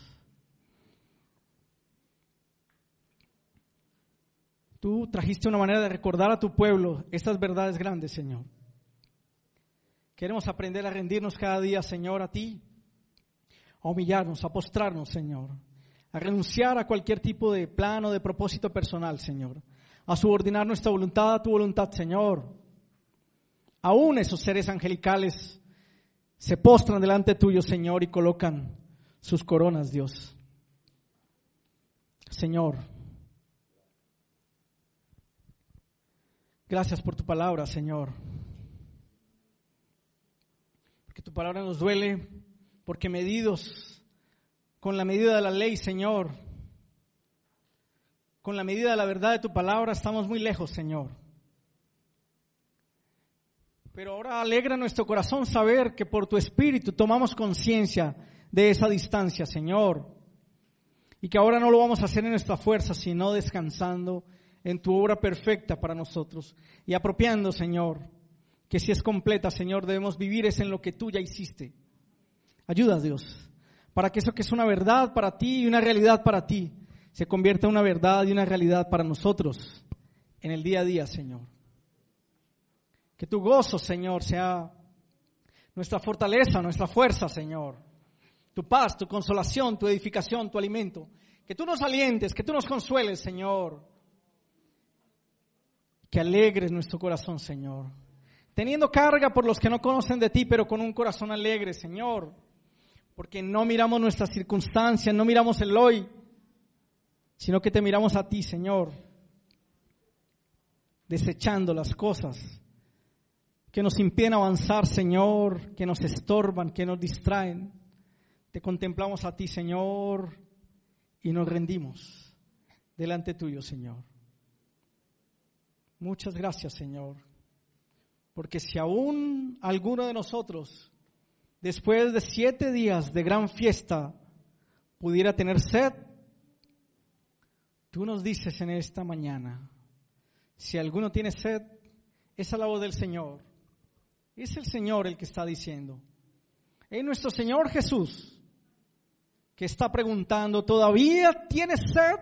Tú trajiste una manera de recordar a tu pueblo estas verdades grandes, Señor. Queremos aprender a rendirnos cada día, Señor, a ti, a humillarnos, a postrarnos, Señor, a renunciar a cualquier tipo de plan o de propósito personal, Señor, a subordinar nuestra voluntad a tu voluntad, Señor. Aún esos seres angelicales se postran delante tuyo, Señor, y colocan sus coronas, Dios. Señor, gracias por tu palabra, Señor. Porque tu palabra nos duele, porque medidos con la medida de la ley, Señor, con la medida de la verdad de tu palabra, estamos muy lejos, Señor. Pero ahora alegra nuestro corazón saber que por tu Espíritu tomamos conciencia de esa distancia, Señor. Y que ahora no lo vamos a hacer en nuestra fuerza, sino descansando en tu obra perfecta para nosotros. Y apropiando, Señor, que si es completa, Señor, debemos vivir es en lo que tú ya hiciste. Ayuda, Dios, para que eso que es una verdad para ti y una realidad para ti, se convierta en una verdad y una realidad para nosotros en el día a día, Señor. Que tu gozo, Señor, sea nuestra fortaleza, nuestra fuerza, Señor. Tu paz, tu consolación, tu edificación, tu alimento. Que tú nos alientes, que tú nos consueles, Señor. Que alegres nuestro corazón, Señor. Teniendo carga por los que no conocen de ti, pero con un corazón alegre, Señor. Porque no miramos nuestras circunstancias, no miramos el hoy, sino que te miramos a ti, Señor. Desechando las cosas que nos impiden avanzar, Señor, que nos estorban, que nos distraen. Te contemplamos a ti, Señor, y nos rendimos delante tuyo, Señor. Muchas gracias, Señor, porque si aún alguno de nosotros, después de siete días de gran fiesta, pudiera tener sed, tú nos dices en esta mañana, si alguno tiene sed, esa es la voz del Señor. Es el Señor el que está diciendo. Es nuestro Señor Jesús que está preguntando, ¿todavía tienes sed?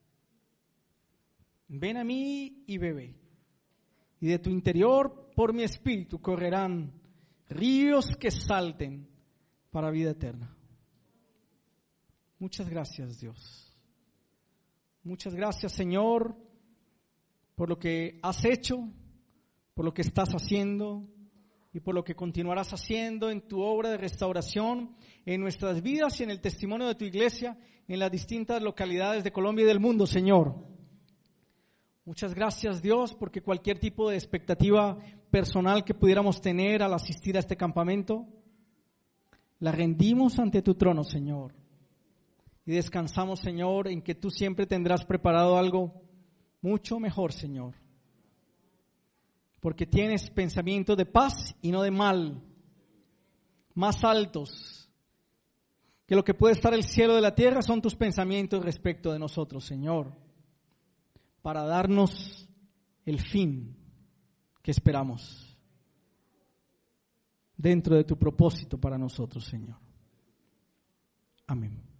Ven a mí y bebe. Y de tu interior, por mi espíritu, correrán ríos que salten para vida eterna. Muchas gracias, Dios. Muchas gracias, Señor, por lo que has hecho, por lo que estás haciendo y por lo que continuarás haciendo en tu obra de restauración, en nuestras vidas y en el testimonio de tu iglesia, en las distintas localidades de Colombia y del mundo, Señor. Muchas gracias, Dios, porque cualquier tipo de expectativa personal que pudiéramos tener al asistir a este campamento, la rendimos ante tu trono, Señor. Y descansamos, Señor, en que tú siempre tendrás preparado algo mucho mejor, Señor. Porque tienes pensamientos de paz y no de mal, más altos que lo que puede estar el cielo de la tierra son tus pensamientos respecto de nosotros, Señor, para darnos el fin que esperamos dentro de tu propósito para nosotros, Señor. Amén.